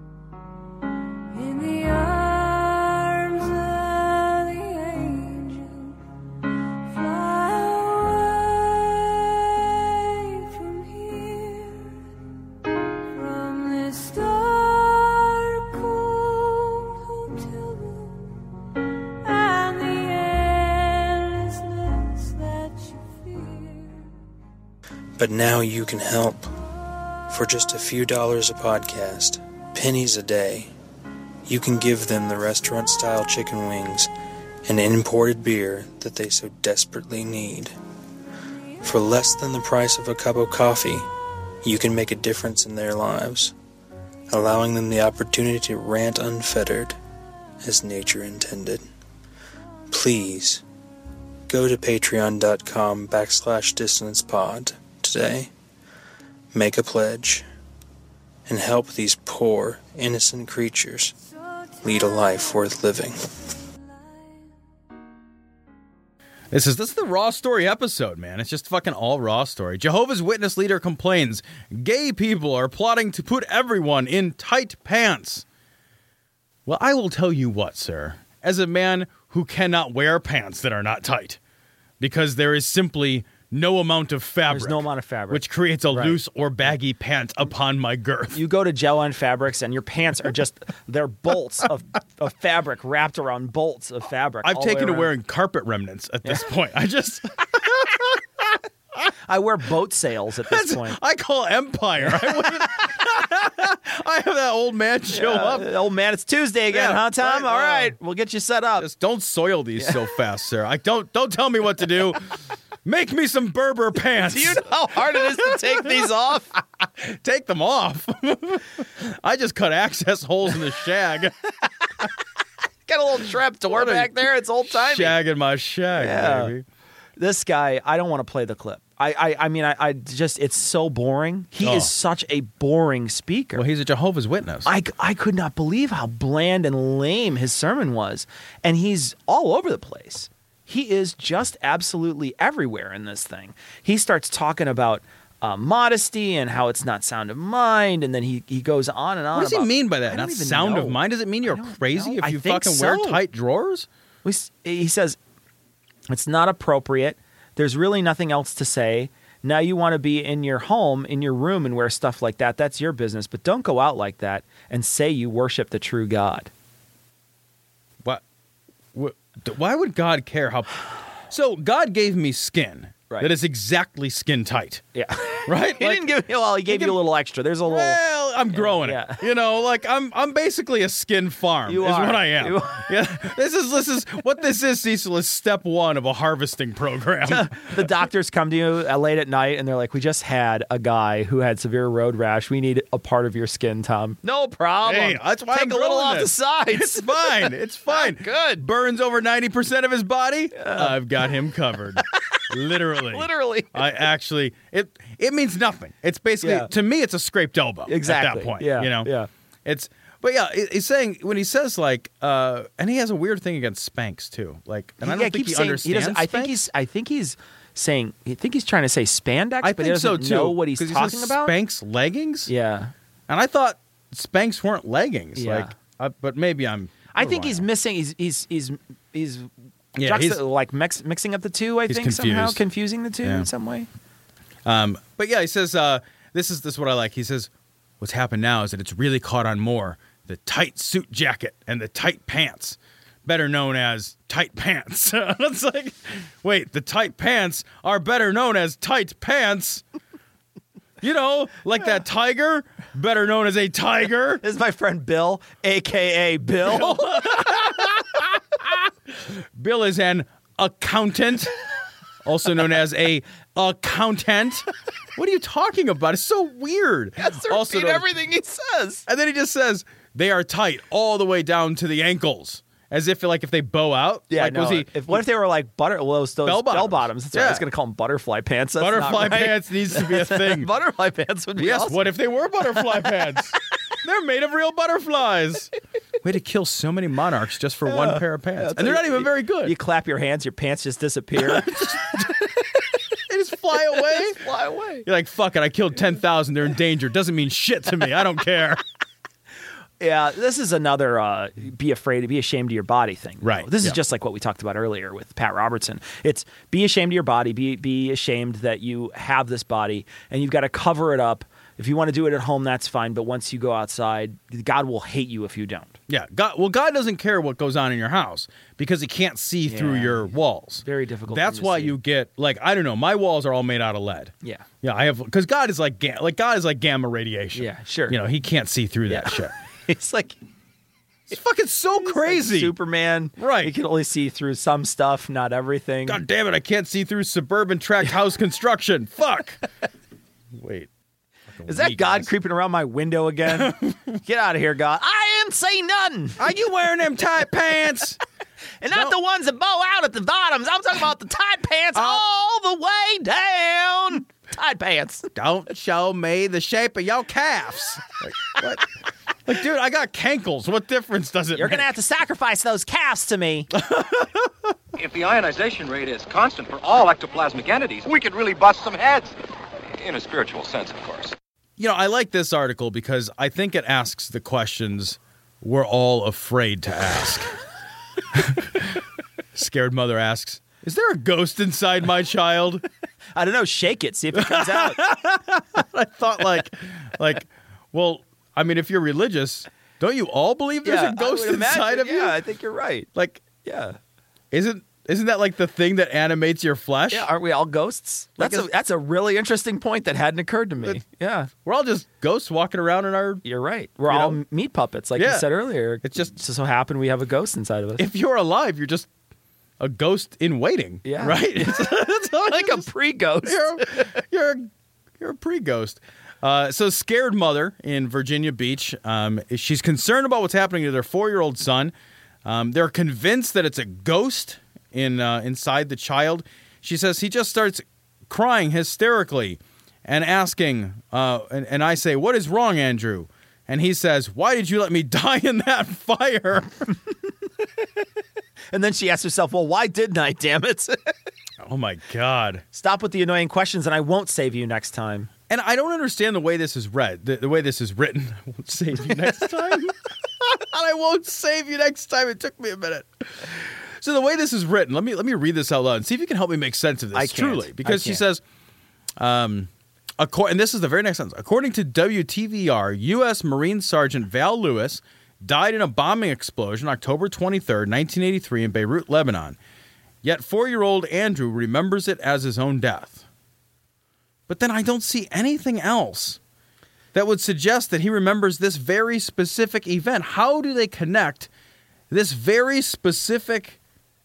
In the arms of the angel, fly away from here, from this dark, cold hotel room, and the endlessness that you fear. But now you can help. For just a few dollars a podcast, pennies a day, you can give them the restaurant-style chicken wings and imported beer that they so desperately need. For less than the price of a cup of coffee, you can make a difference in their lives, allowing them the opportunity to rant unfettered, as nature intended. Please, go to patreon.com/dissonancepod today, make a pledge, and help these poor, innocent creatures lead a life worth living. This is the Raw Story episode, man. It's just fucking all Raw Story. Jehovah's Witness leader complains gay people are plotting to put everyone in tight pants. Well, I will tell you what, sir. As a man who cannot wear pants that are not tight, because there is simply no amount of fabric. There's no amount of fabric. Which creates a loose or baggy pant upon my girth. You go to Gel-On Fabrics and your pants are just, they're bolts of fabric wrapped around bolts of fabric. I've taken to wearing carpet remnants at this point. I wear boat sails at this point. I call Empire. I have that old man show up. Old man, it's Tuesday again, huh, Tom? All right, we'll get you set up. Just don't soil these so fast, sir. Don't tell me what to do. Make me some Berber pants. Do you know how hard it is to take these off? Take them off. I just cut access holes in the shag. Got a little trap door back there. It's old timey. Shagging my shag, baby. This guy, I don't want to play the clip. I mean, it's so boring. He is such a boring speaker. Well, he's a Jehovah's Witness. I could not believe how bland and lame his sermon was. And he's all over the place. He is just absolutely everywhere in this thing. He starts talking about modesty and how it's not sound of mind, and then he goes on and on. What does he mean by that? Not sound of mind? Does it mean you're crazy if you fucking wear tight drawers? He says, it's not appropriate. There's really nothing else to say. Now you want to be in your home, in your room, and wear stuff like that. That's your business. But don't go out like that and say you worship the true God. What? Why would God care how... So God gave me skin that is exactly skin tight. Yeah. Right? He didn't give you... Well, he gave you a little extra. There's a little... Well, I'm growing it. You know, like I'm basically a skin farm. You is are. what I am. Yeah. This is what this is, Cecil, is step one of a harvesting program. The doctors come to you late at night and they're like, we just had a guy who had severe road rash. We need a part of your skin, Tom. No problem. Hey, that's why Take I'm a little growing off the this. sides. It's fine. It's fine. Good. Burns over 90% of his body. I've got him covered. Literally. I actually, it means nothing. It's basically, to me, it's a scraped elbow. Exactly. At that point. Yeah. You know? Yeah. But yeah, he's saying, when he says like, and he has a weird thing against Spanx too. Like, and I don't think he understands Spanx. I think he's saying, he's trying to say spandex, I but he think so doesn't too. know what he's 'Cause he talking says about. Spanx leggings? Yeah. And I thought Spanx weren't leggings. Yeah. Like, but maybe I'm. I think he's missing. He's Yeah, like mixing up the two. I think somehow confusing the two in some way. But yeah, he says this is what I like. He says what's happened now is that it's really caught on more the tight suit jacket and the tight pants, better known as tight pants. It's like, wait, the tight pants are better known as tight pants. You know, like that tiger, better known as a tiger. This is my friend Bill, a.k.a. Bill. Bill is an accountant, also known as a accountant. What are you talking about? It's so weird. He has to repeat everything he says. And then he just says, they are tight all the way down to the ankles. As if like if they bow out. Yeah, like, no. What if they were like those bell bottoms? That's right. I was going to call them butterfly pants. That's butterfly not right. pants needs to be a thing. Butterfly pants would be awesome. What if they were butterfly pants? They're made of real butterflies. Way to kill so many monarchs just for one pair of pants. And they're not even very good. You clap your hands, your pants just disappear. They just fly away. You're like, fuck it, I killed 10,000. They're in danger. Doesn't mean shit to me. I don't care. Yeah, this is another be ashamed of your body thing. Right. This is just like what we talked about earlier with Pat Robertson. It's be ashamed of your body. Be ashamed that you have this body, and you've got to cover it up. If you want to do it at home, that's fine. But once you go outside, God will hate you if you don't. Yeah. God doesn't care what goes on in your house because he can't see through your walls. Very difficult. That's why you get like, I don't know. My walls are all made out of lead. Yeah. Yeah. I have, because God is like gamma radiation. Yeah. Sure. You know, he can't see through that shit. It's like It's fucking so crazy. Like Superman. Right. You can only see through some stuff, not everything. God damn it, I can't see through suburban tract house construction. Fuck. Wait. Is that God creeping around my window again? Get out of here, God. I ain't say nothing. Are you wearing them tight pants? And not the ones that bow out at the bottoms. I'm talking about the tight pants all the way down. Tight pants. Don't show me the shape of your calves. Like, what? Like, dude, I got cankles. What difference does it You're make? going to have to sacrifice those calves to me. If the ionization rate is constant for all ectoplasmic entities, we could really bust some heads. In a spiritual sense, of course. You know, I like this article because I think it asks the questions we're all afraid to ask. Scared mother asks, is there a ghost inside my child? I don't know. Shake it. See if it comes out. I thought like, well, I mean, if you're religious, don't you all believe there's a ghost inside of you? Yeah, I think you're right. Like, yeah. Isn't that like the thing that animates your flesh? Yeah, aren't we all ghosts? That's a really interesting point that hadn't occurred to me. Yeah. We're all just ghosts walking around in our... You're right. We're all meat puppets, like you said earlier. It's just so happened we have a ghost inside of us. If you're alive, you're just a ghost in waiting. Yeah. Right? It's like a pre-ghost. You're a pre-ghost. So scared mother in Virginia Beach, she's concerned about what's happening to their 4-year-old son. They're convinced that it's a ghost inside the child. She says he just starts crying hysterically and asking, and I say, what is wrong, Andrew? And he says, why did you let me die in that fire? And then she asks herself, well, why didn't I, damn it? Oh, my God. Stop with the annoying questions and I won't save you next time. And I don't understand the way this is read, the way this is written. I won't save you next time. I won't save you next time. It took me a minute. So the way this is written, let me read this out loud and see if you can help me make sense of this. I can't. Truly, because she says, and this is the very next sentence. According to WTVR, U.S. Marine Sergeant Val Lewis died in a bombing explosion October 23rd, 1983 in Beirut, Lebanon. Yet 4-year-old Andrew remembers it as his own death. But then I don't see anything else that would suggest that he remembers this very specific event. How do they connect this very specific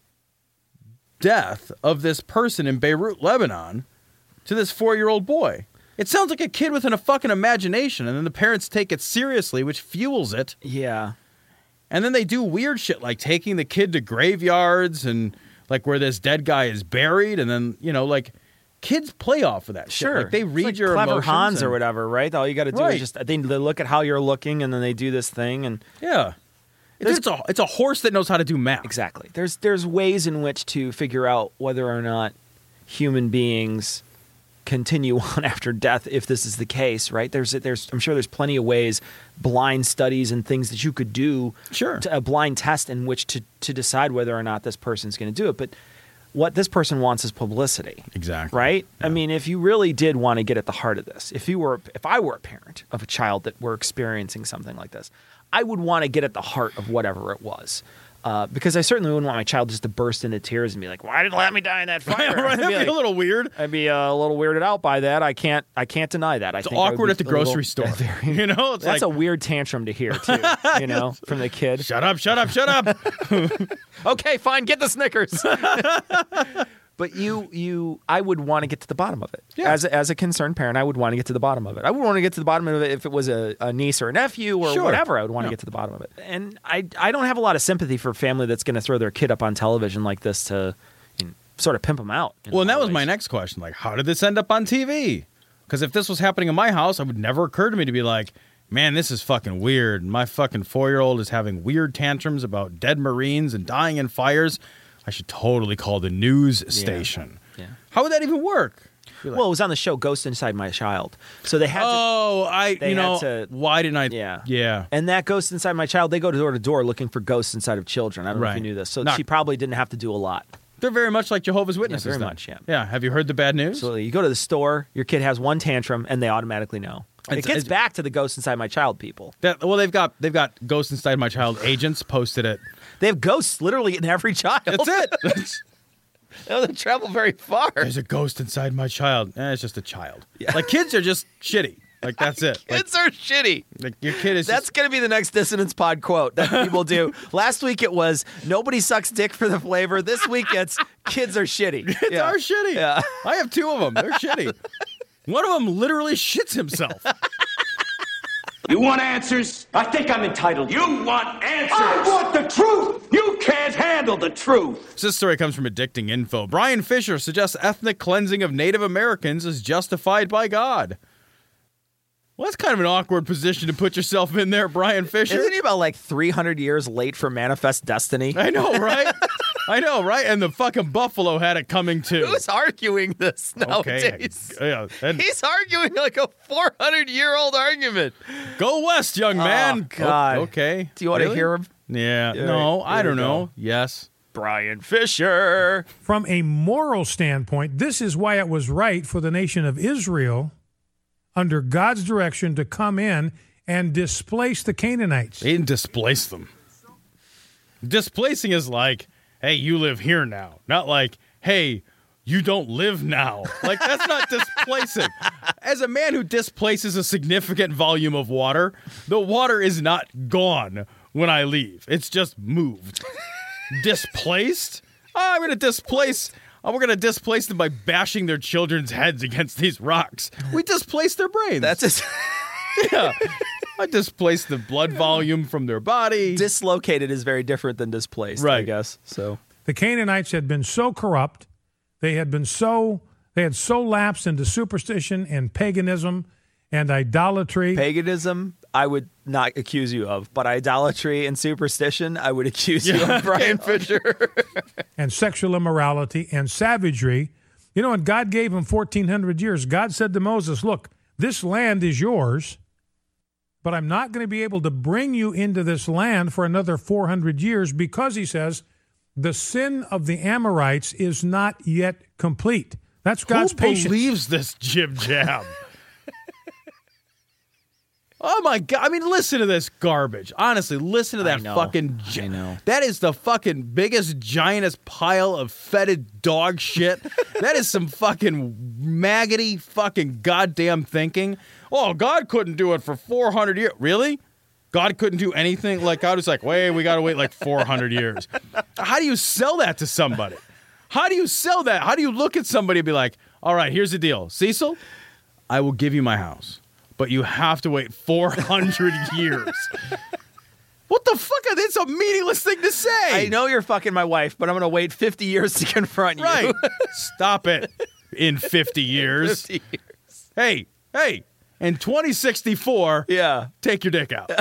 death of this person in Beirut, Lebanon, to this 4-year-old boy? It sounds like a kid with a fucking imagination, and then the parents take it seriously, which fuels it. Yeah. And then they do weird shit like taking the kid to graveyards and like where this dead guy is buried, and then, you know, like kids play off of that shit. Sure. Like they read like your Clever emotions Hans or and- whatever, right? All you got to do is just they look at how you're looking, and then they do this thing, and yeah. It's a horse that knows how to do math. Exactly. There's ways in which to figure out whether or not human beings continue on after death if this is the case, right? I'm sure there's plenty of ways, blind studies and things that you could do, a blind test in which to decide whether or not this person's going to do it. But what this person wants is publicity. Exactly. Right? Yeah. I mean, if you really did want to get at the heart of this, if I were a parent of a child that were experiencing something like this, I would want to get at the heart of whatever it was. Because I certainly wouldn't want my child just to burst into tears and be like, "Why didn't you let me die in that fire?" Right, that'd be a little weird. I'd be a little weirded out by that. I can't deny that. It's awkward at the grocery store. You know, it's that's like a weird tantrum to hear too. You know, from the kid. Shut up! Shut up! Shut up! Okay, fine. Get the Snickers. But I would want to get to the bottom of it. Yeah. As a concerned parent, I would want to get to the bottom of it. I would want to get to the bottom of it if it was a niece or a nephew or whatever. I would want to get to the bottom of it. And I don't have a lot of sympathy for a family that's going to throw their kid up on television like this to sort of pimp them out. Well, and that was my next question. Like, how did this end up on TV? Because if this was happening in my house, it would never occur to me to be like, man, this is fucking weird. My fucking 4-year-old is having weird tantrums about dead Marines and dying in fires. I should totally call the news station. Yeah. How would that even work? Well, it was on the show Ghost Inside My Child. So they had why didn't I? Yeah. And that Ghost Inside My Child, they go door to door looking for ghosts inside of children. I don't know if you knew this. So she probably didn't have to do a lot. They're very much like Jehovah's Witnesses. Yeah, very then. much, yeah. Yeah. Have you heard the bad news? Absolutely. You go to the store, your kid has one tantrum, and they automatically know. It gets back to the Ghost Inside My Child people. They've got Ghost Inside My Child agents posted it. They have ghosts literally in every child. That's it. They don't travel very far. There's a ghost inside my child. It's just a child. Yeah. Like kids are just shitty. Like, that's it. Like, Kids are shitty. like your kid is That's going to be the next Dissonance Pod quote that people do. Last week it was, nobody sucks dick for the flavor. This week it's, kids are shitty. Kids are shitty. Yeah. I have 2 of them. They're shitty. One of them literally shits himself. You want answers? I think I'm entitled. You want answers? I want the truth! You can't handle the truth! This story comes from Addicting Info. Brian Fisher suggests ethnic cleansing of Native Americans is justified by God. Well, that's kind of an awkward position to put yourself in there, Brian Fisher. Isn't he about like 300 years late for Manifest Destiny? I know, right? I know, right? And the fucking Buffalo had it coming too. Who's arguing this nowadays? Okay. Yeah, and He's arguing like a 400-year-old argument. go west, young man. Oh, God. Okay. Do you want to Really? hear him? Yeah. Yeah, No, I here don't we know. go. Yes. Brian Fisher. From a moral standpoint, this is why it was right for the nation of Israel, under God's direction, to come in and displace the Canaanites. They didn't displace them. Displacing is like, hey, you live here now. Not like, hey, you don't live now. Like, that's not displacing. As a man who displaces a significant volume of water, the water is not gone when I leave. It's just moved. Displaced? Oh, I'm going to displace... we're going to displace them by bashing their children's heads against these rocks. We displace their brains. That's just... Yeah. I displace the blood volume from their body. Dislocated is very different than displaced, I Right. guess. So The Canaanites had been so corrupt, they had so lapsed into superstition and paganism and idolatry. paganism, I would not accuse you of, but idolatry and superstition, I would accuse you of, Brian Fisher. And sexual immorality and savagery. You know, and God gave them 1,400 years. God said to Moses, look, this land is yours, but I'm not going to be able to bring you into this land for another 400 years because, he says, the sin of the Amorites is not yet complete. That's God's Who patience. believes this jib jab? Oh my God. I mean, listen to this garbage. Honestly, listen to that fucking... I know. That is the fucking biggest, giantest pile of fetid dog shit. That is some fucking maggoty fucking goddamn thinking. Oh, God couldn't do it for 400 years. Really? God couldn't do anything? Like, God was like, wait, we got to wait like 400 years. How do you sell that to somebody? How do you sell that? How do you look at somebody and be like, all right, here's the deal. Cecil, I will give you my house, but you have to wait 400 years. What the fuck? That's a meaningless thing to say. I know you're fucking my wife, but I'm going to wait 50 years to confront you. Right. Stop it. In 50 years. 50 years. Hey. In 2064, Yeah. take your dick out.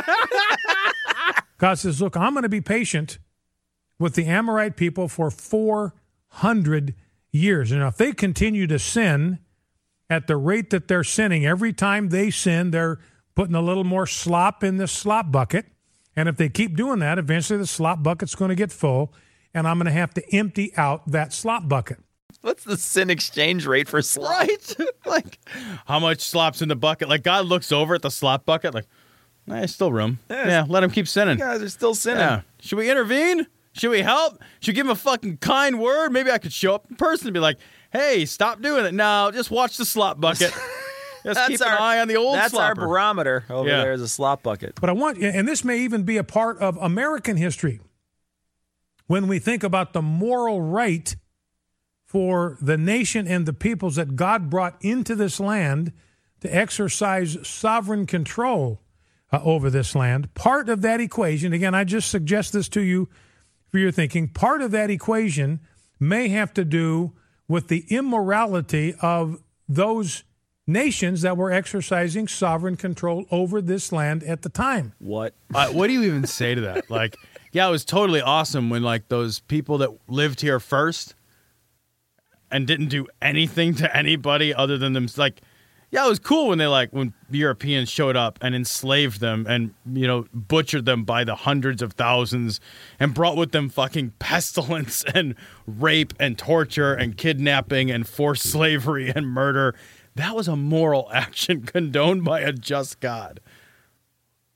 God says, look, I'm going to be patient with the Amorite people for 400 years. And if they continue to sin at the rate that they're sinning, every time they sin, they're putting a little more slop in the slop bucket. And if they keep doing that, eventually the slop bucket's going to get full, and I'm going to have to empty out that slop bucket. What's the sin exchange rate for slop? Right? Like, how much slop's in the bucket? Like, God looks over at the slop bucket, like, there's still room. Yeah, let him keep sinning. You guys are still sinning. Yeah. Should we intervene? Should we help? Should we give him a fucking kind word? Maybe I could show up in person and be like, hey, stop doing it. No, just watch the slop bucket. Just keep an eye on the old That's our slopper. barometer over Yeah. there is a slop bucket. But I want, and this may even be a part of American history, when we think about the moral right for the nation and the peoples that God brought into this land to exercise sovereign control over this land. Part of that equation, again, I just suggest this to you for your thinking, part of that equation may have to do with the immorality of those nations that were exercising sovereign control over this land at the time. What? What do you even say to that? Like, yeah, it was totally awesome when, like, those people that lived here first and didn't do anything to anybody other than them. Like, yeah, it was cool when when Europeans showed up and enslaved them and, you know, butchered them by the hundreds of thousands and brought with them fucking pestilence and rape and torture and kidnapping and forced slavery and murder. That was a moral action condoned by a just God.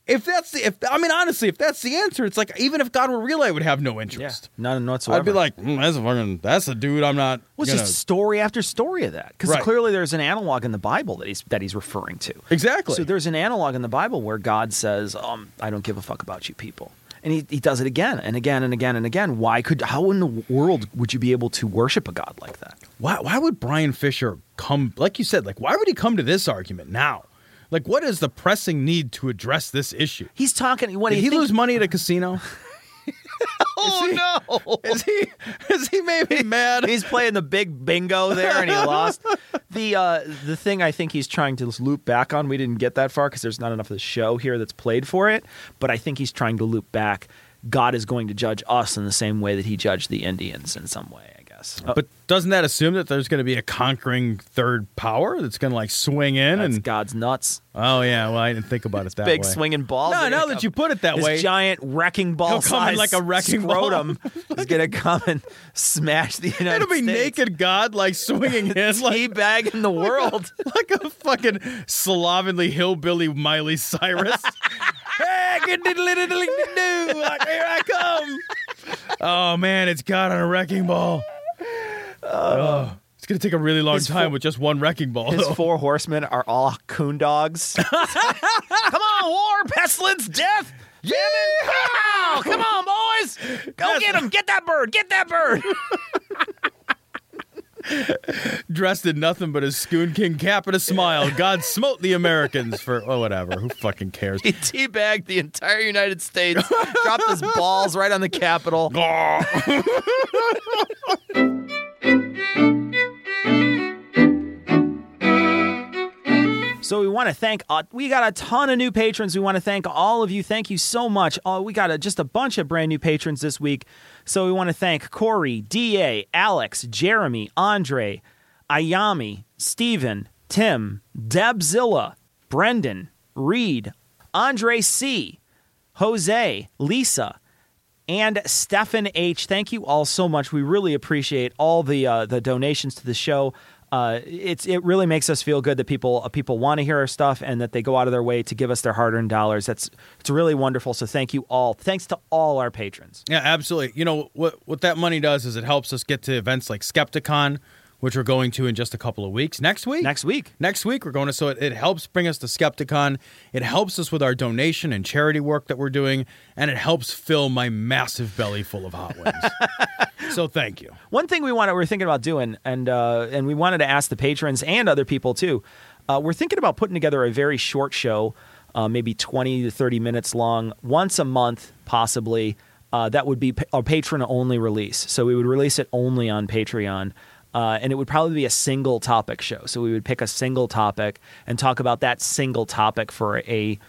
if that's the answer, it's like even if God were real, I would have no interest. None whatsoever. I'd be like, that's a dude. I'm not. Well, it's just story after story of that, because clearly there's an analog in the Bible that he's referring to. Exactly. So there's an analog in the Bible where God says, "I don't give a fuck about you people," and he does it again and again and again and again. How in the world would you be able to worship a God like that? Why would Brian Fisher come? Like you said, like why would he come to this argument now? Like, what is the pressing need to address this issue? He's talking. Did he lose money at a casino? No! Is he maybe mad? He's playing the big bingo there, and he lost. The thing I think he's trying to loop back on, we didn't get that far because there's not enough of the show here that's played for it, but I think he's trying to loop back. God is going to judge us in the same way that he judged the Indians in some way, I guess. But doesn't that assume that there's going to be a conquering third power that's going to like swing in? That's and God's nuts. Oh yeah, well I didn't think about it that way. Big swinging balls. No, now that you put it that his way, giant wrecking ball he'll come in size like a wrecking scrotum ball. is going to come and smash the United It'll be States. naked God like swinging in like teabagging the world like a fucking slovenly hillbilly Miley Cyrus. Hey, like, here I come. Oh man, it's God on a wrecking ball. It's gonna take a really long time with just one wrecking ball. His though. 4 horsemen are all coon dogs. Come on, war, pestilence, death, famine. Come on, boys. Go get him. Get that bird. Get that bird. Dressed in nothing but a Scoon King cap and a smile. God smote the Americans for whatever. Who fucking cares? He teabagged the entire United States, dropped his balls right on the Capitol. So we want to thank, we got a ton of new patrons. We want to thank all of you. Thank you so much. We got just a bunch of brand new patrons this week. So we want to thank Corey, D.A., Alex, Jeremy, Andre, Ayami, Steven, Tim, Debzilla, Brendan, Reed, Andre C., Jose, Lisa, and Stefan H. Thank you all so much. We really appreciate all the donations to the show. It really makes us feel good that people want to hear our stuff and that they go out of their way to give us their hard-earned dollars. It's really wonderful. So thank you all. Thanks to all our patrons. Yeah, absolutely. You know, what that money does is it helps us get to events like Skepticon, which we're going to in just a couple of weeks. Next week we're going to. So it helps bring us to Skepticon. It helps us with our donation and charity work that we're doing, and it helps fill my massive belly full of hot wings. So thank you. One thing we're thinking about doing, and we wanted to ask the patrons and other people too. We're thinking about putting together a very short show, maybe 20 to 30 minutes long, once a month possibly. That would be a patron-only release. So we would release it only on Patreon. And it would probably be a single topic show. So we would pick a single topic and talk about that single topic for a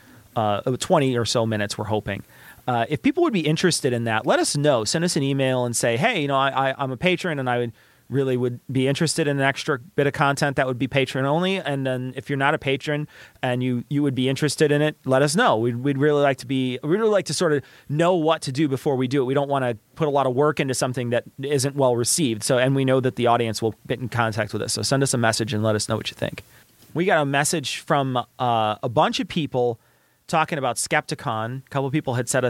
20 or so minutes, we're hoping. If people would be interested in that, let us know. Send us an email and say, hey, I'm a patron and I would be interested in an extra bit of content that would be patron only. And then if you're not a patron and you would be interested in it, let us know. We'd really like to sort of know what to do before we do it. We don't want to put a lot of work into something that isn't well received. So, and we know that the audience will get in contact with us. So send us a message and let us know what you think. We got a message from a bunch of people talking about Skepticon. A couple of people had sent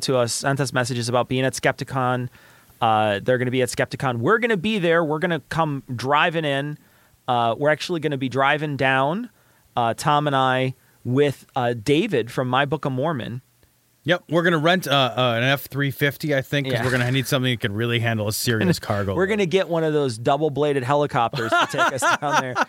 us messages about being at Skepticon. They're going to be at Skepticon. We're going to be there. We're going to come driving in. We're actually going to be driving down, Tom and I, with David from My Book of Mormon. Yep, we're going to rent an F-350, I think, because we're going to need something that can really handle a serious cargo. We're going to get one of those double-bladed helicopters to take us down there.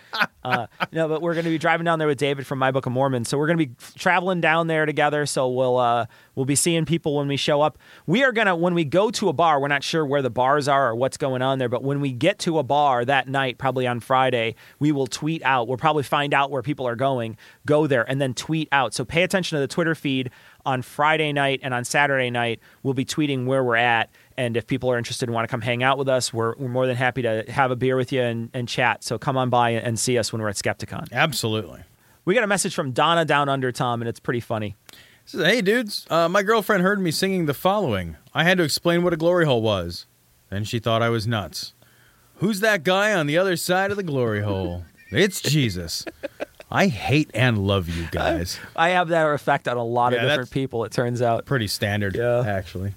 But we're going to be driving down there with David from My Book of Mormon. So we're going to be traveling down there together. So we'll be seeing people when we show up. We are going to, when we go to a bar, we're not sure where the bars are or what's going on there, but when we get to a bar that night, probably on Friday, we will tweet out. We'll probably find out where people are going, go there, and then tweet out. So pay attention to the Twitter feed. On Friday night and on Saturday night, we'll be tweeting where we're at. And if people are interested and want to come hang out with us, we're more than happy to have a beer with you and chat. So come on by and see us when we're at Skepticon. Absolutely. We got a message from Donna Down Under, Tom, and it's pretty funny. She says, hey, dudes, my girlfriend heard me singing the following. I had to explain what a glory hole was. Then she thought I was nuts. Who's that guy on the other side of the glory hole? It's Jesus. I hate and love you guys. I have that effect on a lot of Yeah, different that's people, it turns out. Pretty standard, actually.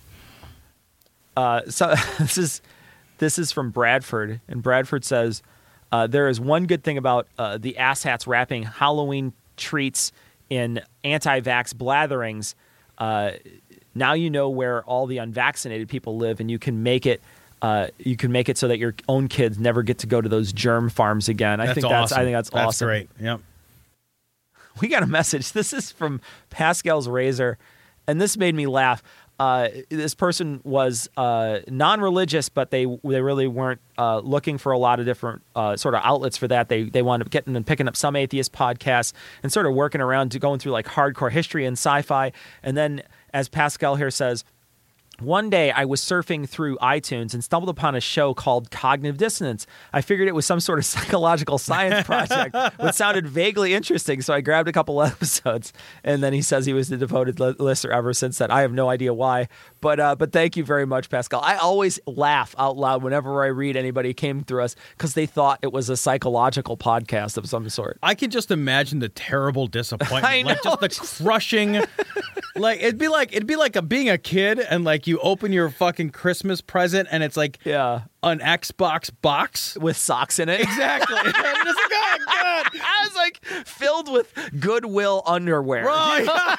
So this is from Bradford, and Bradford says, there is one good thing about the asshats wrapping Halloween treats in anti-vax blatherings. Now you know where all the unvaccinated people live, and you can make it so that your own kids never get to go to those germ farms again. I think that's awesome. That's great. Yep. We got a message. This is from Pascal's Razor, and this made me laugh. This person was non-religious, but they really weren't looking for a lot of different sort of outlets for that. They wound up getting and picking up some atheist podcasts and sort of working around to going through like hardcore history and sci-fi. And then, as Pascal here says, one day I was surfing through iTunes and stumbled upon a show called Cognitive Dissonance. I figured it was some sort of psychological science project, which sounded vaguely interesting, so I grabbed a couple episodes. And then he says he was the devoted listener ever since then. I have no idea why, but thank you very much, Pascal. I always laugh out loud whenever I read anybody came through us because they thought it was a psychological podcast of some sort. I can just imagine the terrible disappointment, I know. like just the crushing. Like it'd be like being a kid and like you open your fucking Christmas present and it's like an Xbox box with socks in it. Exactly. I'm just like, oh God. I was like filled with Goodwill underwear. Right.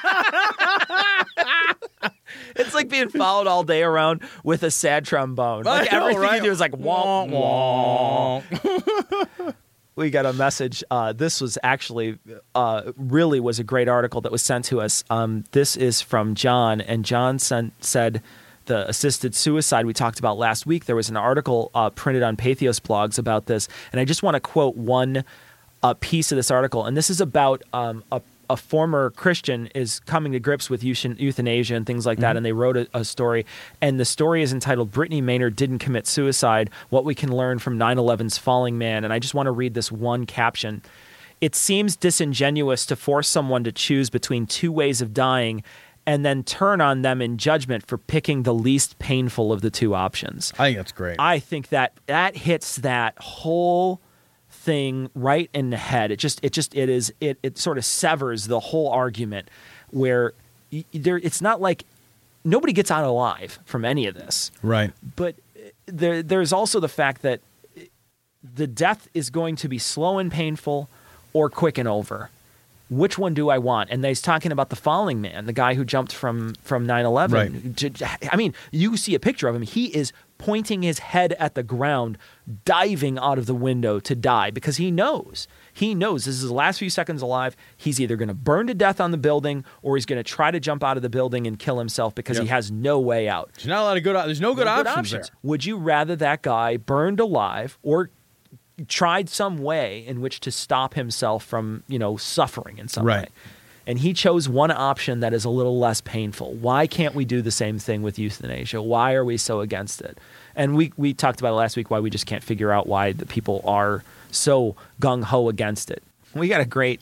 It's like being followed all day around with a sad trombone. Like I know, everything right? you do is like womp womp. We got a message. This was actually really was a great article that was sent to us. This is from John, and John said the assisted suicide we talked about last week. There was an article printed on Pathos blogs about this, and I just want to quote one piece of this article. And this is about a former Christian is coming to grips with euthanasia and things like that, and they wrote a story. And the story is entitled "Brittany Maynard Didn't Commit Suicide, What We Can Learn from 9/11's Falling Man." And I just want to read this one caption. "It seems disingenuous to force someone to choose between two ways of dying and then turn on them in judgment for picking the least painful of the two options." I think that's great. I think that hits that whole thing right in the head. It sort of severs the whole argument where it's not like nobody gets out alive from any of this. Right. But there's also the fact that the death is going to be slow and painful or quick and over. Which one do I want? And he's talking about the falling man, the guy who jumped from 9/11. Right. I mean, you see a picture of him. He is pointing his head at the ground, diving out of the window to die because he knows this is his last few seconds alive. He's either going to burn to death on the building or he's going to try to jump out of the building and kill himself because he has no way out. There's not a lot of good. There's no good options there. Would you rather that guy burned alive or tried some way in which to stop himself from, suffering in some way? And he chose one option that is a little less painful. Why can't we do the same thing with euthanasia? Why are we so against it? And we talked about it last week, why we just can't figure out why the people are so gung-ho against it. We got a great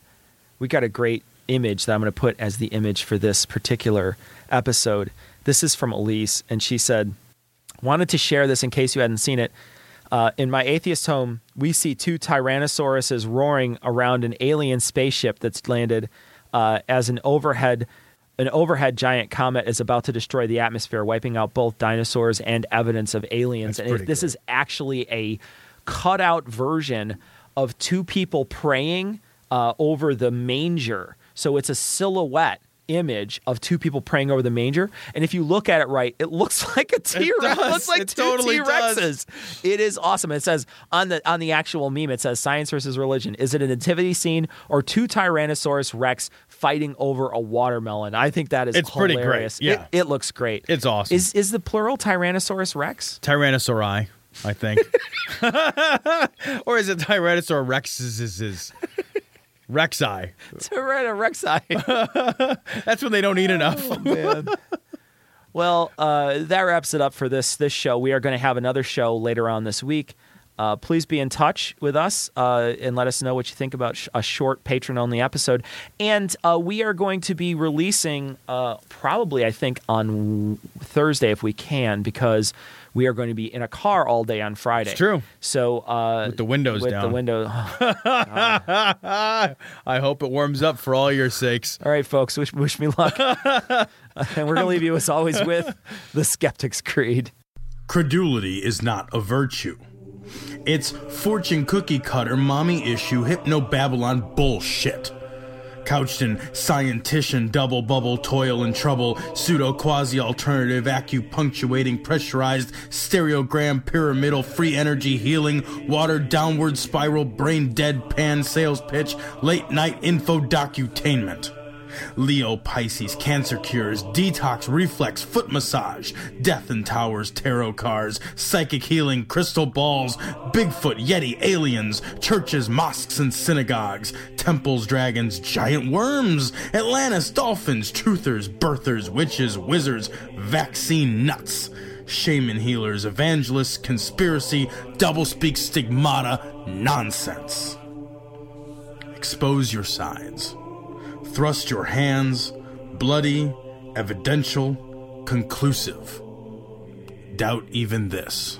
image that I'm going to put as the image for this particular episode. This is from Elise, and she said, wanted to share this in case you hadn't seen it. In my atheist home, we see two Tyrannosauruses roaring around an alien spaceship that's landed as an overhead giant comet is about to destroy the atmosphere, wiping out both dinosaurs and evidence of aliens. That's and this is actually a cutout version of two people praying over the manger. So it's a silhouette image of two people praying over the manger, and if you look at it right, it looks like a T-Rex. It looks like two T-Rexes. It is awesome. It says on the actual meme, it says science versus religion. Is it a nativity scene or two Tyrannosaurus Rex fighting over a watermelon? I think that is it's hilarious. Pretty great. Yeah, it looks great. It's awesome. Is the plural Tyrannosaurus Rex? Tyrannosauri, I think. Or is it Tyrannosaurus Rex's? Rexi. Rexi. That's when they don't eat enough. Oh, man. Well, that wraps it up for this show. We are going to have another show later on this week. Please be in touch with us and let us know what you think about a short patron-only episode. And we are going to be releasing probably, I think, on Thursday if we can, because we are going to be in a car all day on Friday. It's true. So with the windows with down. the window. I hope it warms up for all your sakes. All right, folks, wish me luck. And we're going to leave you, as always, with the Skeptic's Creed. Credulity is not a virtue. It's fortune cookie cutter, mommy issue, hypno-Babylon bullshit. Couched in scientician, double bubble, toil and trouble, pseudo quasi alternative, acupunctuating, pressurized, stereogram, pyramidal, free energy healing, water downward spiral, brain deadpan sales pitch, late night info docutainment. Leo, Pisces, cancer cures, detox, reflex, foot massage, death and towers, tarot cards, psychic healing, crystal balls, Bigfoot, Yeti, aliens, churches, mosques and synagogues, temples, dragons, giant worms, Atlantis, dolphins, truthers, birthers, witches, wizards, vaccine nuts, shaman healers, evangelists, conspiracy, doublespeak, stigmata, nonsense. Expose your sides. Thrust your hands, bloody, evidential, conclusive. Doubt even this.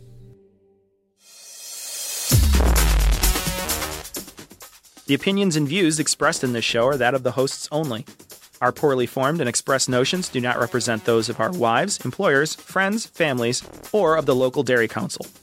The opinions and views expressed in this show are that of the hosts only. Our poorly formed and expressed notions do not represent those of our wives, employers, friends, families, or of the local dairy council.